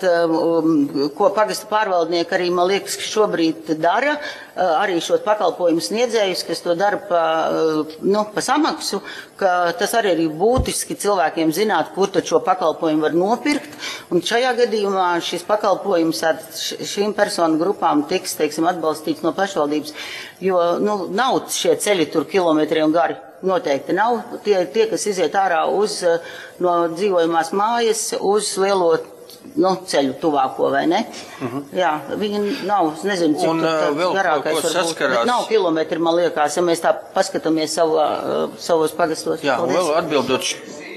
um, ko pagasta pārvaldnieki arī, man liekas, šobrīd dara, uh, arī šos pakalpojumu sniedzējus, kas to dara pa, uh, nu, pa samaksu, ka tas arī ir būtiski cilvēkiem zināt, kur tad šo pakalpojumu pakalpojumu var nopirkt, un šajā gadījumā šis pakalpojums šīm personu grupām tiks, teiksim, atbalstīts no pašvaldības, jo, nu, nav šie ceļi tur kilometriem gari, noteikti nav. Tie, tie kas iziet ārā uz, no dzīvojumās mājas, uz lielo, nu, ceļu tuvāko, vai ne? Uh-huh. Jā, viņi nav, es nezinu, cik un, tur garākais var būt, bet nav kilometri, man liekas, ja mēs tā paskatāmies savā, savos pagastos. Jā, un vēl atbildot.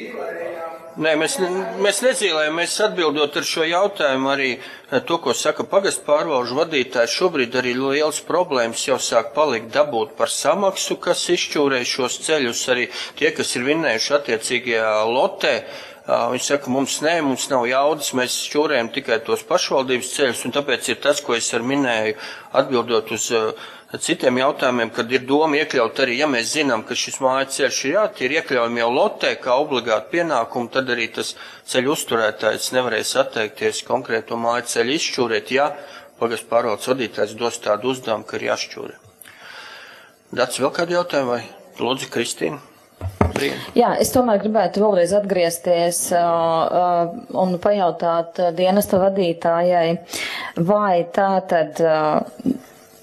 Nē, mēs, mēs nedzīlējam, mēs atbildot ar šo jautājumu arī to, ko saka pagastu pārvalžu vadītājs. Šobrīd arī liels problēmas jau sāk palikt dabūt par samaksu, kas izšķūrē šos ceļus. Arī tie, kas ir vinnējuši attiecīgajā lotē, Viņi saka, mums nē, mums nav jaudas, mēs šķūrējam tikai tos pašvaldības ceļus, un tāpēc ir tas, ko es ar minēju, atbildot uz citiem jautājumiem, kad ir doma iekļaut arī, ja mēs zinām, ka šis māja ceļš ir jāti, ir iekļaujami jau lotē, kā obligāti pienākumu, tad arī tas ceļu uzturētājs nevarēs atteikties konkrēto māju ceļu izšķūrēt, ja pagastu pārvaldes vadītājs dos tādu uzdevumu, ka ir jāšķūrē. Dats, vēl kādu jautājumu vai? Lūdzu, Kristīna. Jā, es tomēr gribētu vēlreiz atgriezties uh, uh, un pajautāt uh, dienesta vadītājai, vai tā tad uh,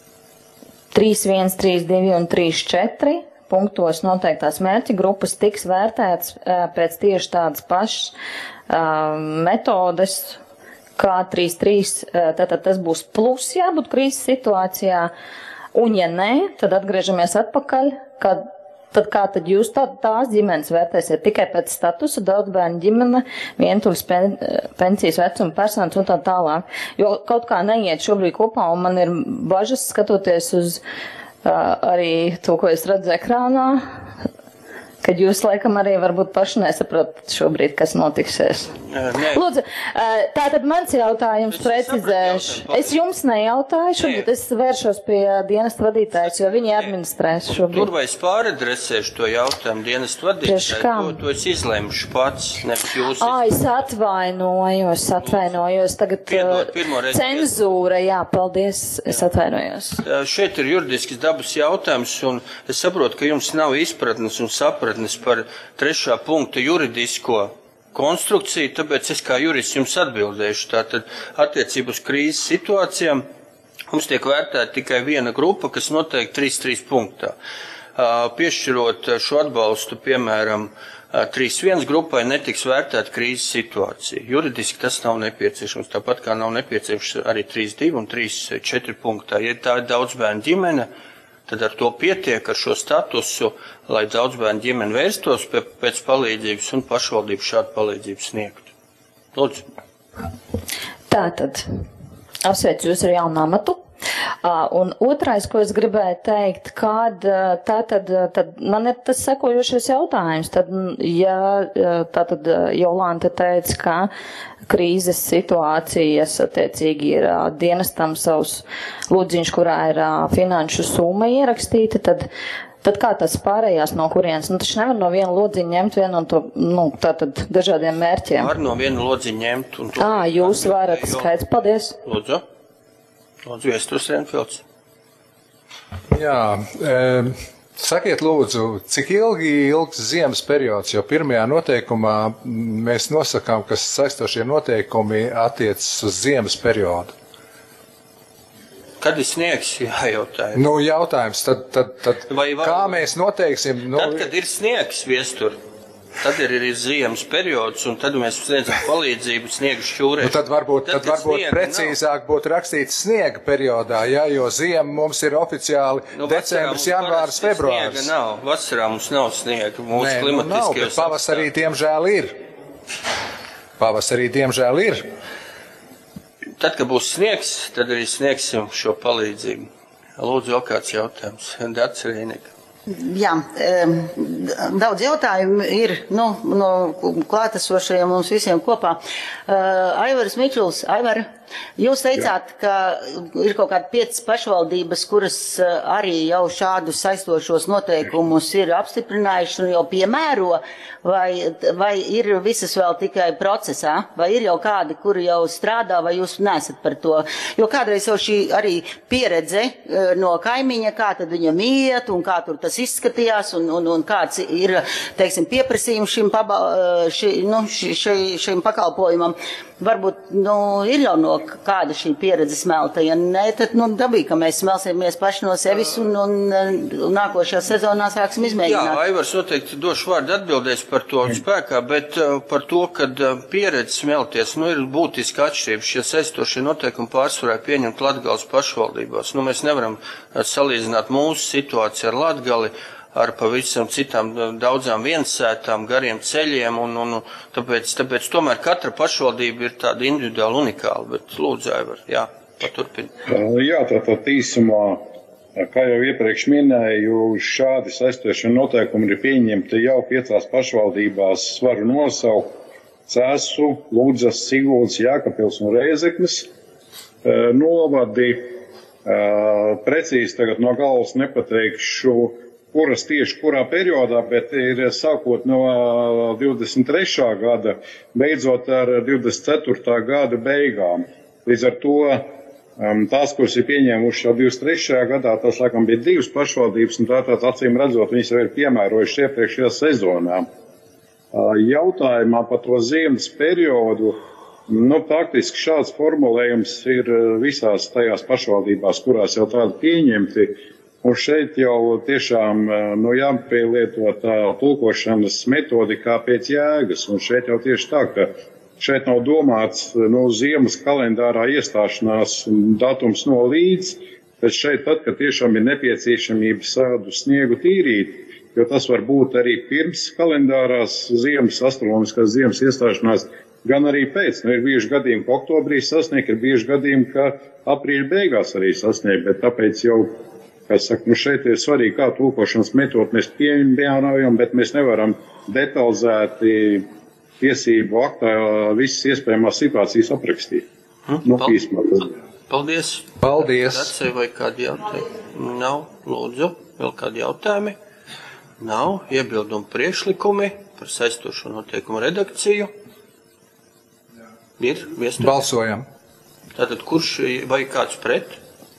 trīs viens, trīs divi un trīs četri punktos noteiktās mērķa grupas tiks vērtētas uh, pēc tieši tādas pašas uh, metodes, kā trīs trīs, uh, tātad tas būs plus jābūt krīzes situācijā, un ja nē, tad atgriežamies atpakaļ, kad tad kā tad jūs tā, tās ģimenes vērtēsiet tikai pēc statusa, daudzbērnu ģimene, vientuļas pen, pensijas vecuma personas un tā tālāk. Jo kaut kā neiet šobrīd kopā, un man ir bažas skatoties uz uh, arī to, ko es redzu ekrānā, kad jūs laikam arī varbūt paši nesaprotat šobrīd, kas notiksies. Nē. Lūdzu, tātad mans jautājums precizēšu. Es jums nejautāju šobrīd, es vēršos pie dienesta vadītājas, jo viņi administrēs šobrīd. Tur vai es pāradresēšu to jautājumu dienesta vadītāju, to, to es izlemšu pats, nevis jūs. Ā, es atvainojos, atvainojos. Tagad Piedod, reizi, cenzūra, jā, paldies, es atvainojos. Šeit ir juridisks dabas jautājums, un es saprotu, ka jums nav izpratnes un sapratnes par trešā punkta juridisko konstrukciju, tāpēc es kā jurists jums atbildēšu. Tātad attiecībā uz krīzes situācijām mums tiek vērtēta tikai viena grupa, kas noteikti trīs trīs punktā. Piešķirot šo atbalstu, piemēram, trīs viens grupai netiks vērtēta krīzes situācija. Juridiski tas nav nepieciešams, tāpat kā nav nepieciešams arī trīs divi un trīs četri punktā. Ja tā ir daudzbērnu ģimene, tad ar to pietiek, ar šo statusu, lai daudzbērnu ģimeni vērstos pēc palīdzības un pašvaldību šādu palīdzību sniegtu. Lūdzu. Tātad, apsveicu jūs ar jaunu amatu. Un otrais, ko es gribēju teikt, kad tātad, tad man ir tas sekojošais jautājums. Tad, ja tātad Jolanta teica, ka krīzes situācijas attiecīgi ir dienestam savs lūdziņš, kurā ir finanšu summa ierakstīta, tad, tad kā tas pārējās no kurienes? Nu, taču nevar no viena lodziņa ņemt vienu un to, nu, tātad dažādiem mērķiem. Var no viena lodziņa ņemt un to. Ā, jūs varat skaidrs, paldies. Lūdzu. Lūdzu, Viesturs Renfelds. Jā, e, sakiet lūdzu, cik ilgi ilgs ziemas periods, jo pirmajā noteikumā mēs nosakām, ka saistošie noteikumi attiecas uz ziemas periodu. Kad ir sniegs, jājautā. Nu, jautājums, tad, tad, tad vai, vai, kā mēs noteiksim? Nu, tad, kad ir sniegs, Viestur, tad ir arī ziemas periods, un tad mēs sniedzam palīdzību sniegu šķūrē. Nu, tad varbūt, tad, tad varbūt precīzāk nav. Būtu rakstīts sniega periodā, ja, jo ziema mums ir oficiāli nu, decembris, janvārs, februārs. Sniega nav, vasarā mums nav sniega, mūsu Nē, klimatiskajos nu nav, bet pavasarī diemžēl ir. Pavasarī diemžēl ir. Tad, kad būs sniegs, tad arī sniegsim šo palīdzību. Lūdzu, vēl kāds jautājums. Dats Rīnika. Jā, daudz jautājumu ir nu, no klātesošajiem mums visiem kopā. Aivaras Mičuls, Aivara, jūs teicāt, Jā. ka ir kaut kādi piecas pašvaldības, kuras arī jau šādu saistošos noteikumus ir apstiprinājuši un jau piemēro, vai, vai ir visas vēl tikai procesā, vai ir jau kādi, kuri jau strādā, vai jūs nesat par to? Jo kādreiz jau šī arī pieredze no kaimiņa, kā tad viņam iet un kā tur tas izskatījās un, un, un kāds ir, teiksim, pieprasījums šim, paba, ši, nu, ši, ši, šim pakalpojumam. Varbūt, nu, ir jau no kāda šī pieredze smelta. Ja nē, tad, nu, dabīgi, ka mēs smelsimies paši no sevis un, un, un nākošajā sezonā sāksim izmēģināt. Jā, Aivars noteikti došu vārdu atbildēs par to spēkā, bet uh, par to, kad uh, pieredze smelties, nu, ir būtiski atšķirības. Šie saistošie noteikumi pārsvarā pieņemt Latgales pašvaldībās. Nu, mēs nevaram uh, salīdzināt mūsu situāciju ar Latgali, ar pavisam citām daudzām viensētām, gariem ceļiem, un, un tāpēc, tāpēc tomēr katra pašvaldība ir tāda individuāli unikāla, bet lūdzu, Aivar, jā, paturpini. Jā, tātad īsumā, kā jau iepriekš minēju, šādi saistošie noteikumi ir pieņemti jau piecās pašvaldībās, varu nosaukt, Cēsu, Ludzas, Siguldas, Jēkabpils un Rēzeknes novadi. Precīzi tagad no galvas nepateikšu, kuras tieši kurā periodā, bet ir sākot no divdesmit trešā gada, beidzot ar divdesmit ceturtā gada beigām. Līdz ar to tās, kuras ir pieņēmuši jau divdesmit trešajā gadā, tās laikam bija divas pašvaldības, un tātad acīm redzot, viņas jau ir piemērojuši iepriekšējā sezonā. Jautājumā par to ziemas periodu, nu, faktiski šāds formulējums ir visās tajās pašvaldībās, kurās jau tādi pieņemti, un šeit jau tiešām nu, jāpielieto tā tulkošanas metodikā pēc jēgas, un šeit jau tieši tā, ka šeit nav domāts nu, ziemas kalendārā iestāšanās datums no līdz, bet šeit tad, kad tiešām ir nepieciešamība sādu sniegu tīrīt, jo tas var būt arī pirms kalendārās ziemas, astronomiskās ziemas iestāšanās, gan arī pēc. Nu, ir bieži gadījumi, ka oktobrī sasniegt, ir bieži gadījumi, ka aprīļa beigās arī sasniegt, bet tāpēc jau, kā es saku, nu šeit ir svarīgi, kā tulkošanas metodu mēs piemērojam, bet mēs nevaram detalizēti tiesību aktā visas iespējamās situācijas aprakstīt. Hmm? Nu, īstumā tas. Paldies. Paldies. Vecai vai kādi jautājumi? Nav. Lūdzu, vēl kādi jautājumi? Nav. Iebildumu priekšlikumi par saistošo noteikumu redakciju? Ir? Viestur? Balsojam. Tātad kurš vai kāds pret?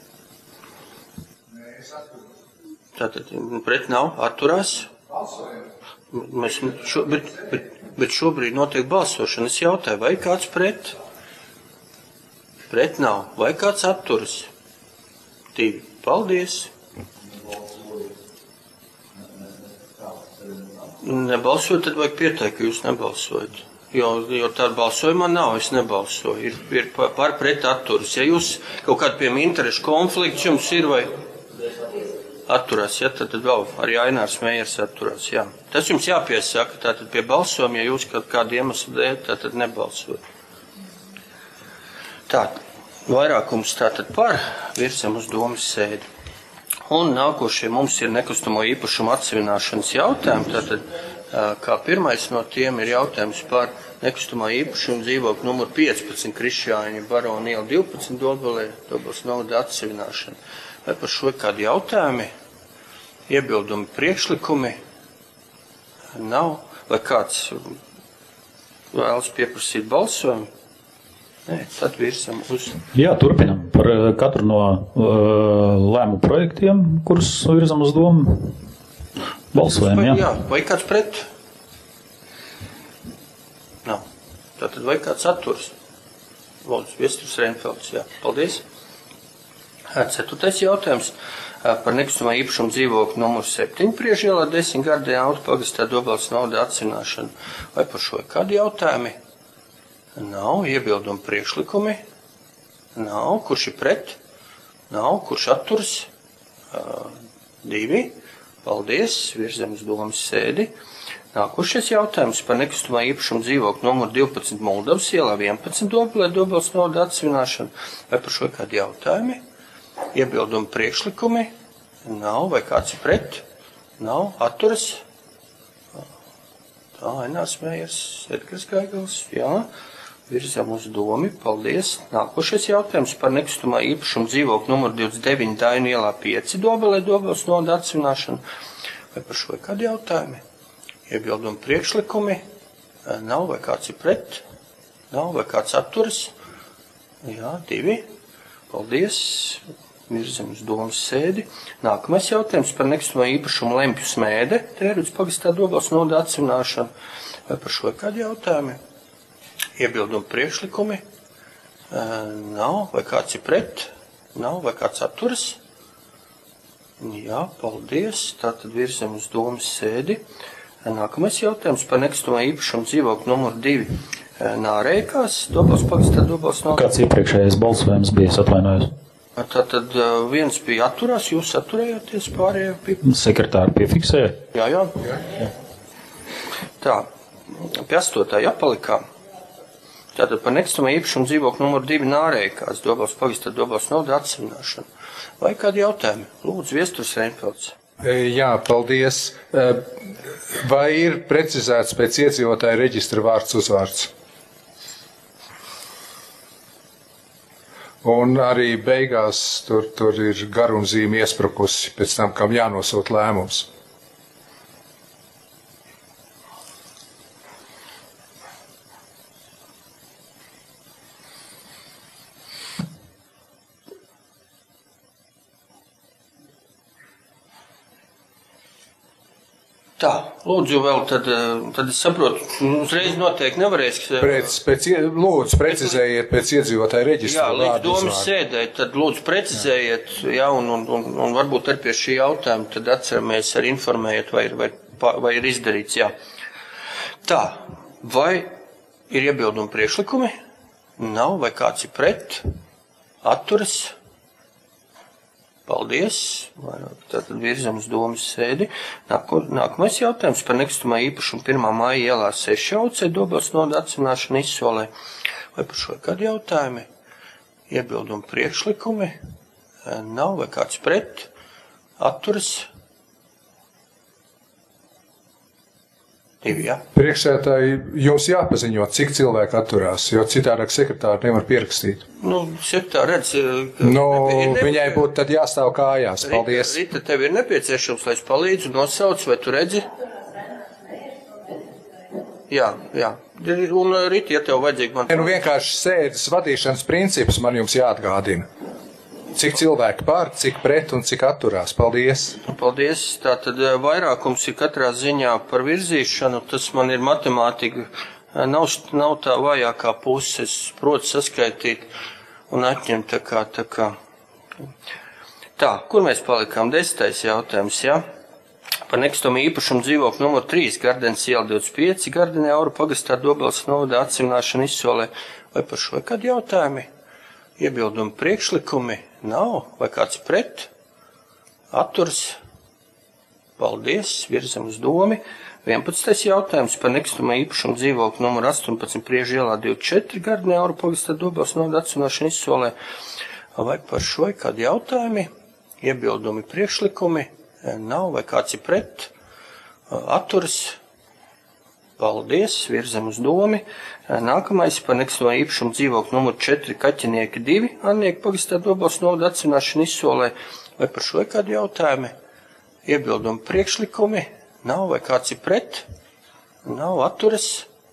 Tātad pret nav, atturās? Balsojam. Mēs šo, bet, bet, bet šobrīd notiek balsošana. Es jautāju, vai kāds pret? Pret nav. Vai kāds atturas? Divi. Paldies. Nebalsot, tad vajag pieteikt, ka jūs nebalsojat. Jo, jo tāda balsojuma nav, es nebalsoju. Ir, ir par pret atturas. Ja jūs kaut kādu piem interešu konflikts jums ir vai atturās, ja, tad, tad vēl arī Ainārs Meijers atturās, jā. Tas jums jāpiesaka, tātad pie balsojuma, ja jūs kaut kādu iemeslu dēļ, tātad nebalsojat. Tā, vairākums tātad par, virsam uz domas sēdi. Un nākošie mums ir nekustamo īpašumu atsevināšanas jautājumi, tātad kā pirmais no tiem ir jautājums par nekustamā īpašuma dzīvokļu numuru piecpadsmit Krišjāņa Barona iela divpadsmit Dobelē, Dobeles novada atsevināšana. Vai par šo kādi jautājumi, iebildumi, priekšlikumi? Nav. Vai kāds vēlas pieprasīt balsojumu? Nē, tad virsam uz. Jā, turpinam par katru no uh, lēmu projektiem, kurus virzam uz domu. Balsojam, jā. jā. Vai kāds pret? Nav. Tātad vai kāds atturs? Lūdzu, Viesturs Reinfelds, jā. Paldies. Ceturtais jautājums par nekustamā īpašuma dzīvokļu numuru septiņi Priežielā desmit Gardē Autu pagastā Dobeles novada atsevināšana. Vai par šo kādi jautājumi? Nav. Iebildumi, priekšlikumi? Nav. Kurš ir pret? Nav. Kurš atturs? Uh, divi. Paldies. Virzam uz domas sēdi. Nākošais jautājums par nekustamā īpašuma dzīvokļu numuru divpadsmit Moldavas ielā vienpadsmit Dobelē Dobeles novada atsevināšana. Vai par šo kādi jautājumi? Iebildumi, priekšlikumi? Nav. Vai kāds ir pret? Nav. Atturas? Tā, Ainārs Meijers, Edgars Gaigals, jā. Virzam uz domi, paldies. Nākošais jautājums par nekustamā īpašuma dzīvokļu numuru divdesmit deviņi Dainu ielā pieci Dobelē Dobeles novada atsevināšana. Vai par šo kādi jautājumi? Iebildumi, priekšlikumi? Nav. Vai kāds ir pret? Nav. Vai kāds atturas? Jā, divi. Paldies. Virzam uz domas sēdi. Nākamais jautājums par nekustamā īpašuma Lempju smēde Tērūdas pagastā Dobeles novada atsevināšana. Vai par šo kādi jautājumi? Iebildumi, priekšlikumi? Nav. Vai kāds ir pret? Nav. Vai kāds atturas? Jā, paldies. Tātad virzam uz domas sēdi. Nākamais jautājums par nekustamā īpašuma dzīvokļu numuru divi Nāreikās Dobeles pagastā Dobeles novada. Kāds iepriekšējais balsojums bija, es atvainojos? Tātad viens bija atturās, jūs atturējāties, pārējie bija... Sekretāri piefiksēja? Jā, jā. jā. Tā, pie astotā jāpalikā. Tātad par nekustamā īpašuma dzīvokļu numuru divi Nāreikās Dobeles pagastā Dobeles novada atsevināšana. Vai kādi jautājumi? Lūdzu, Viesturs Reinfelds. Jā, paldies. Vai ir precizēts pēc iedzīvotāja reģistra vārds uzvārds? Un arī beigās tur, tur ir garumzīme iesprukusi pēc tam, kam jānosūt lēmums. Tā, lūdzu vēl, tad, tad es saprotu, uzreiz noteikti nevarēs. Pēc, pēc, lūdzu, precizējiet pēc iedzīvotāju reģistra. Jā, līdz domas sēdē, tad lūdzu precizējiet, jā, jā un, un, un, un varbūt arī pie šī jautājuma, tad atceramies arī informējiet, vai, vai, vai ir izdarīts, jā. Tā, vai ir iebildumi priekšlikumi? Nav, vai kāds ir pret? Atturas? Paldies. Tātad virzam uz domas sēdi. Nāko, nākamais jautājums par nekustamā īpašumu pirmā māja ielā seši Aucē Dobels novada atcināšanu izsolē. Vai par šo kādi jautājumi? Iebildumi priekšlikumi? Nav, vai kāds pret? Atturas? Divi, jā. Priekšsēdētāji, jums jāpaziņo, cik cilvēki atturās, jo citādāk sekretāri nevar pierakstīt. Nu, sekretāri redz, nu, nepie... viņai būtu tad jāstāv kājās. Paldies. Rita, tev ir nepieciešams, lai es palīdzu, nosauc, vai tu redzi? Jā, jā. Un Rita, ja tev vajadzīgi man... Nu, vienkārši sēdes vadīšanas princips man jums jāatgādina. Cik cilvēki pār, cik pret un cik atturās. Paldies. Paldies. Tātad vairākums ir katrā ziņā par virzīšanu. Tas man ir matemātika. Nav, nav tā vājākā puse. Es protu saskaitīt un atņemt tā kā, tā kā. Tā, kur mēs palikām? Desmitais jautājums, jā? Par nekustamo īpašumu dzīvokļu numur trīs, Gardenes iela divdesmit pieci, Gardenē Auru pagastā Dobels novada atcināšanu izsolē. Vai par šo kādi jautājumi? Iebildumi priekšlikumi? Nav, vai kāds pret? Atturs? Paldies, virzam uz domi. vienpadsmitais jautājums par nekustamo īpašumu dzīvokļu numur astoņpadsmit Priežu ielā divdesmit četri, Gardenē Auru pagastā Dobels novada atcināšanu izsolē. Vai par šo kādi jautājumi? Iebildumi priekšlikumi? Nav, vai kāds ir pret? Atturs? Paldies, virzam uz domi. Nākamais par nekustamo īpašumu dzīvokļu numur četri, Kaķinieki divi, Annieku pagastā Dobels novada atcināšanu izsolē. Vai par šo kādi jautājumi? Iebildumi priekšlikumi? Nav, vai kāds ir pret? Nav, atturas?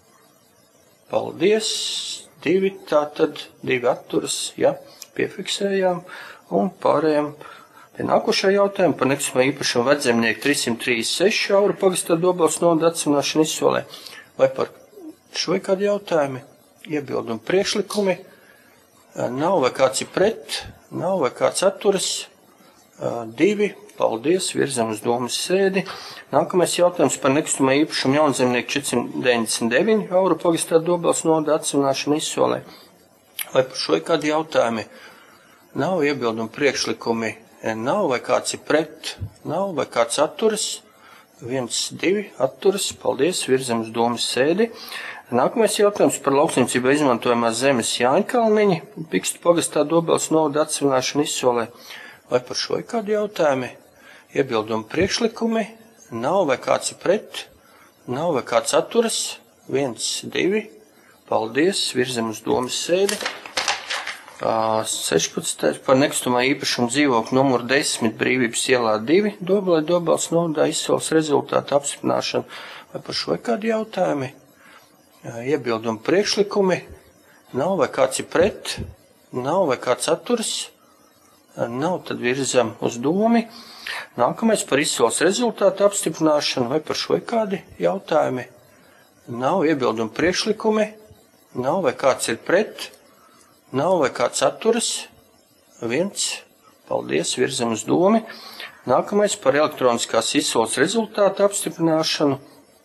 Paldies, divi, tātad divi atturas, ja, piefiksējām un pārējām. Pie nākošā jautājuma par nekustamo īpašumu Vedzemnieku trīssimt trīsdesmit seši Auru pagastā Dobels novada atcināšanu izsolē. Vai par šo kādi jautājumi? Iebildumi priekšlikumi? Nav, vai kāds ir pret? Nav, vai kāds atturas? Divi. Paldies, virzam uz domas sēdi. Nākamais jautājums par nekustamo īpašumu Jaunzemnieku četrsimt deviņdesmit deviņi Auru pagastā Dobels novada atcināšanu izsolē. Vai par šo kādi jautājumi? Nav, iebildumi priekšlikumi? Nav, vai kāds ir pret? Nav, vai kāds atturas? Viens, divi, atturas. Paldies, virzam uz domas sēdi. Nākamais jautājums par lauksaimniecībā izmantojamās zemes Jāņkalniņi, Pikstu pagastā Dobels novada atcināšanu izsolē. Vai par šo kādi jautājumi? Iebildumi priekšlikumi? Nav, vai kāds ir pret? Nav, vai kāds atturas? Viens, divi. Paldies, virzam uz domas sēdi. sešpadsmitais par nekustamā īpašumu dzīvokļu numuru desmit Brīvības ielā divi, Dobelē Dobels novadā izsoles rezultātu apstiprināšanu. Vai par šo kādi jautājumi? Iebildumi priekšlikumi? Nav, vai kāds ir pret? Nav, vai kāds atturas? Nav, tad virzam uz domi. Nākamais par izsoles rezultātu apstiprināšanu. Vai par šo kādi jautājumi? Nav, iebildumi priekšlikumi? Nav, vai kāds ir pret? Nav, vai kāds atturas? Viens. Paldies, virzam uz domi. Nākamais par elektroniskās izsoles rezultātu apstiprināšanu.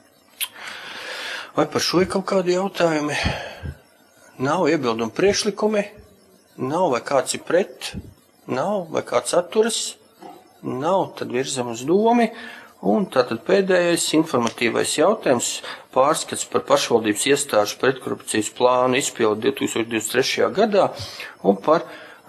Vai par šo ir kaut kādi jautājumi? Nav, iebildumi priekšlikumi? Nav, vai kāds ir pret? Nav, vai kāds atturas? Nav, tad virzam uz domi. Un tātad pēdējais informatīvais jautājums – pārskats par pašvaldības iestāžu pretkorupcijas plānu izpildi divi tūkstoši divdesmit trešajā gadā un par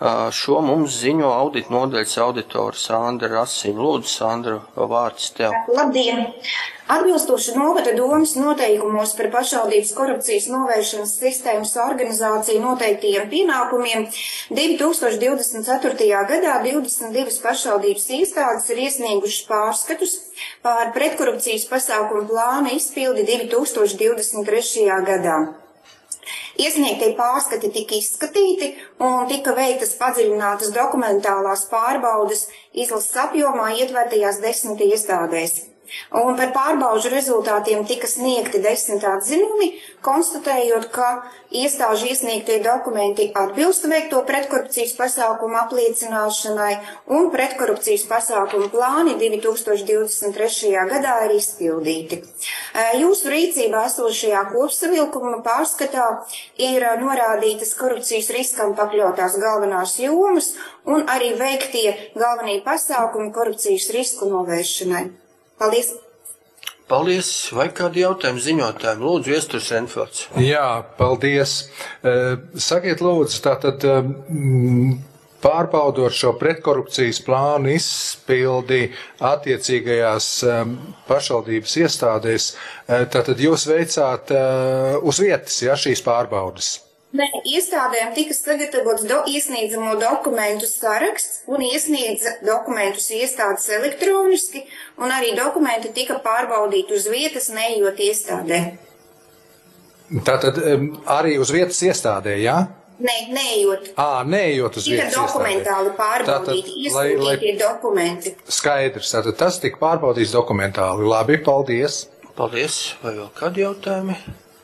Šo mums ziņo audita nodaļas auditora Sandra Rasiņa. Lūdzu, Sandra, vārds tev. Labdien! Atbilstoši novada domas noteikumos par pašvaldības korupcijas novēršanas sistēmas organizāciju noteiktajiem pienākumiem divi tūkstoši divdesmit ceturtajā gadā divdesmit divas pašvaldības iestādes ir iesniegušas pārskatus par pretkorupcijas pasākumu plāna izpildi divi tūkstoši divdesmit trešajā gadā. Iesniegtie pārskati tika izskatīti un tika veiktas padziļinātas dokumentālās pārbaudes izlases apjomā ietvertajās desmit iestādēs. Un par pārbaužu rezultātiem tika sniegti desmit atzinumi, konstatējot, ka iestāžu iesniegtie dokumenti atbilst veikto pretkorupcijas pasākumu apliecināšanai un pretkorupcijas pasākumu plāni divi tūkstoši divdesmit trešajā gadā ir izpildīti. Jūsu rīcībā esošajā kopsavilkuma pārskatā ir norādītas korupcijas riskam pakļautās galvenās jomas un arī veiktie galvenie pasākumi korupcijas risku novēršanai. Paldies! Paldies! Vai kādi jautājumi ziņotājiem? Lūdzu, Viesturs Renfelds. Jā, paldies. Sakiet, lūdzu, tātad pārbaudot šo pretkorupcijas plānu izpildi attiecīgajās pašvaldības iestādēs, tātad jūs veicāt uz vietas, ja, šīs pārbaudes? Nē, iestādēm tika sagatavots do, iesniedzamo dokumentu saraksts un iesniedza dokumentus iestādes elektroniski, un arī dokumenti tika pārbaudīti uz vietas, neejot iestādē. Tātad arī uz vietas iestādē, jā? Nē, neejot. Ā, neejot uz vietas iestādē. Tika dokumentāli pārbaudīti, iesūtītie dokumenti. Skaidrs, tātad tas tika pārbaudīts dokumentāli. Labi, paldies. Paldies. Vai vēl kādi jautājumi?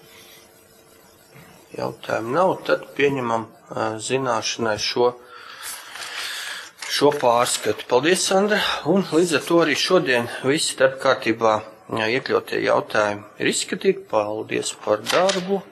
Jautājumu nav, tad pieņemam uh, zināšanai šo, šo pārskatu. Paldies, Sandra, un līdz ar to arī šodien visi darba kārtībā iekļautie jautājumi ir izskatīti. Paldies par darbu.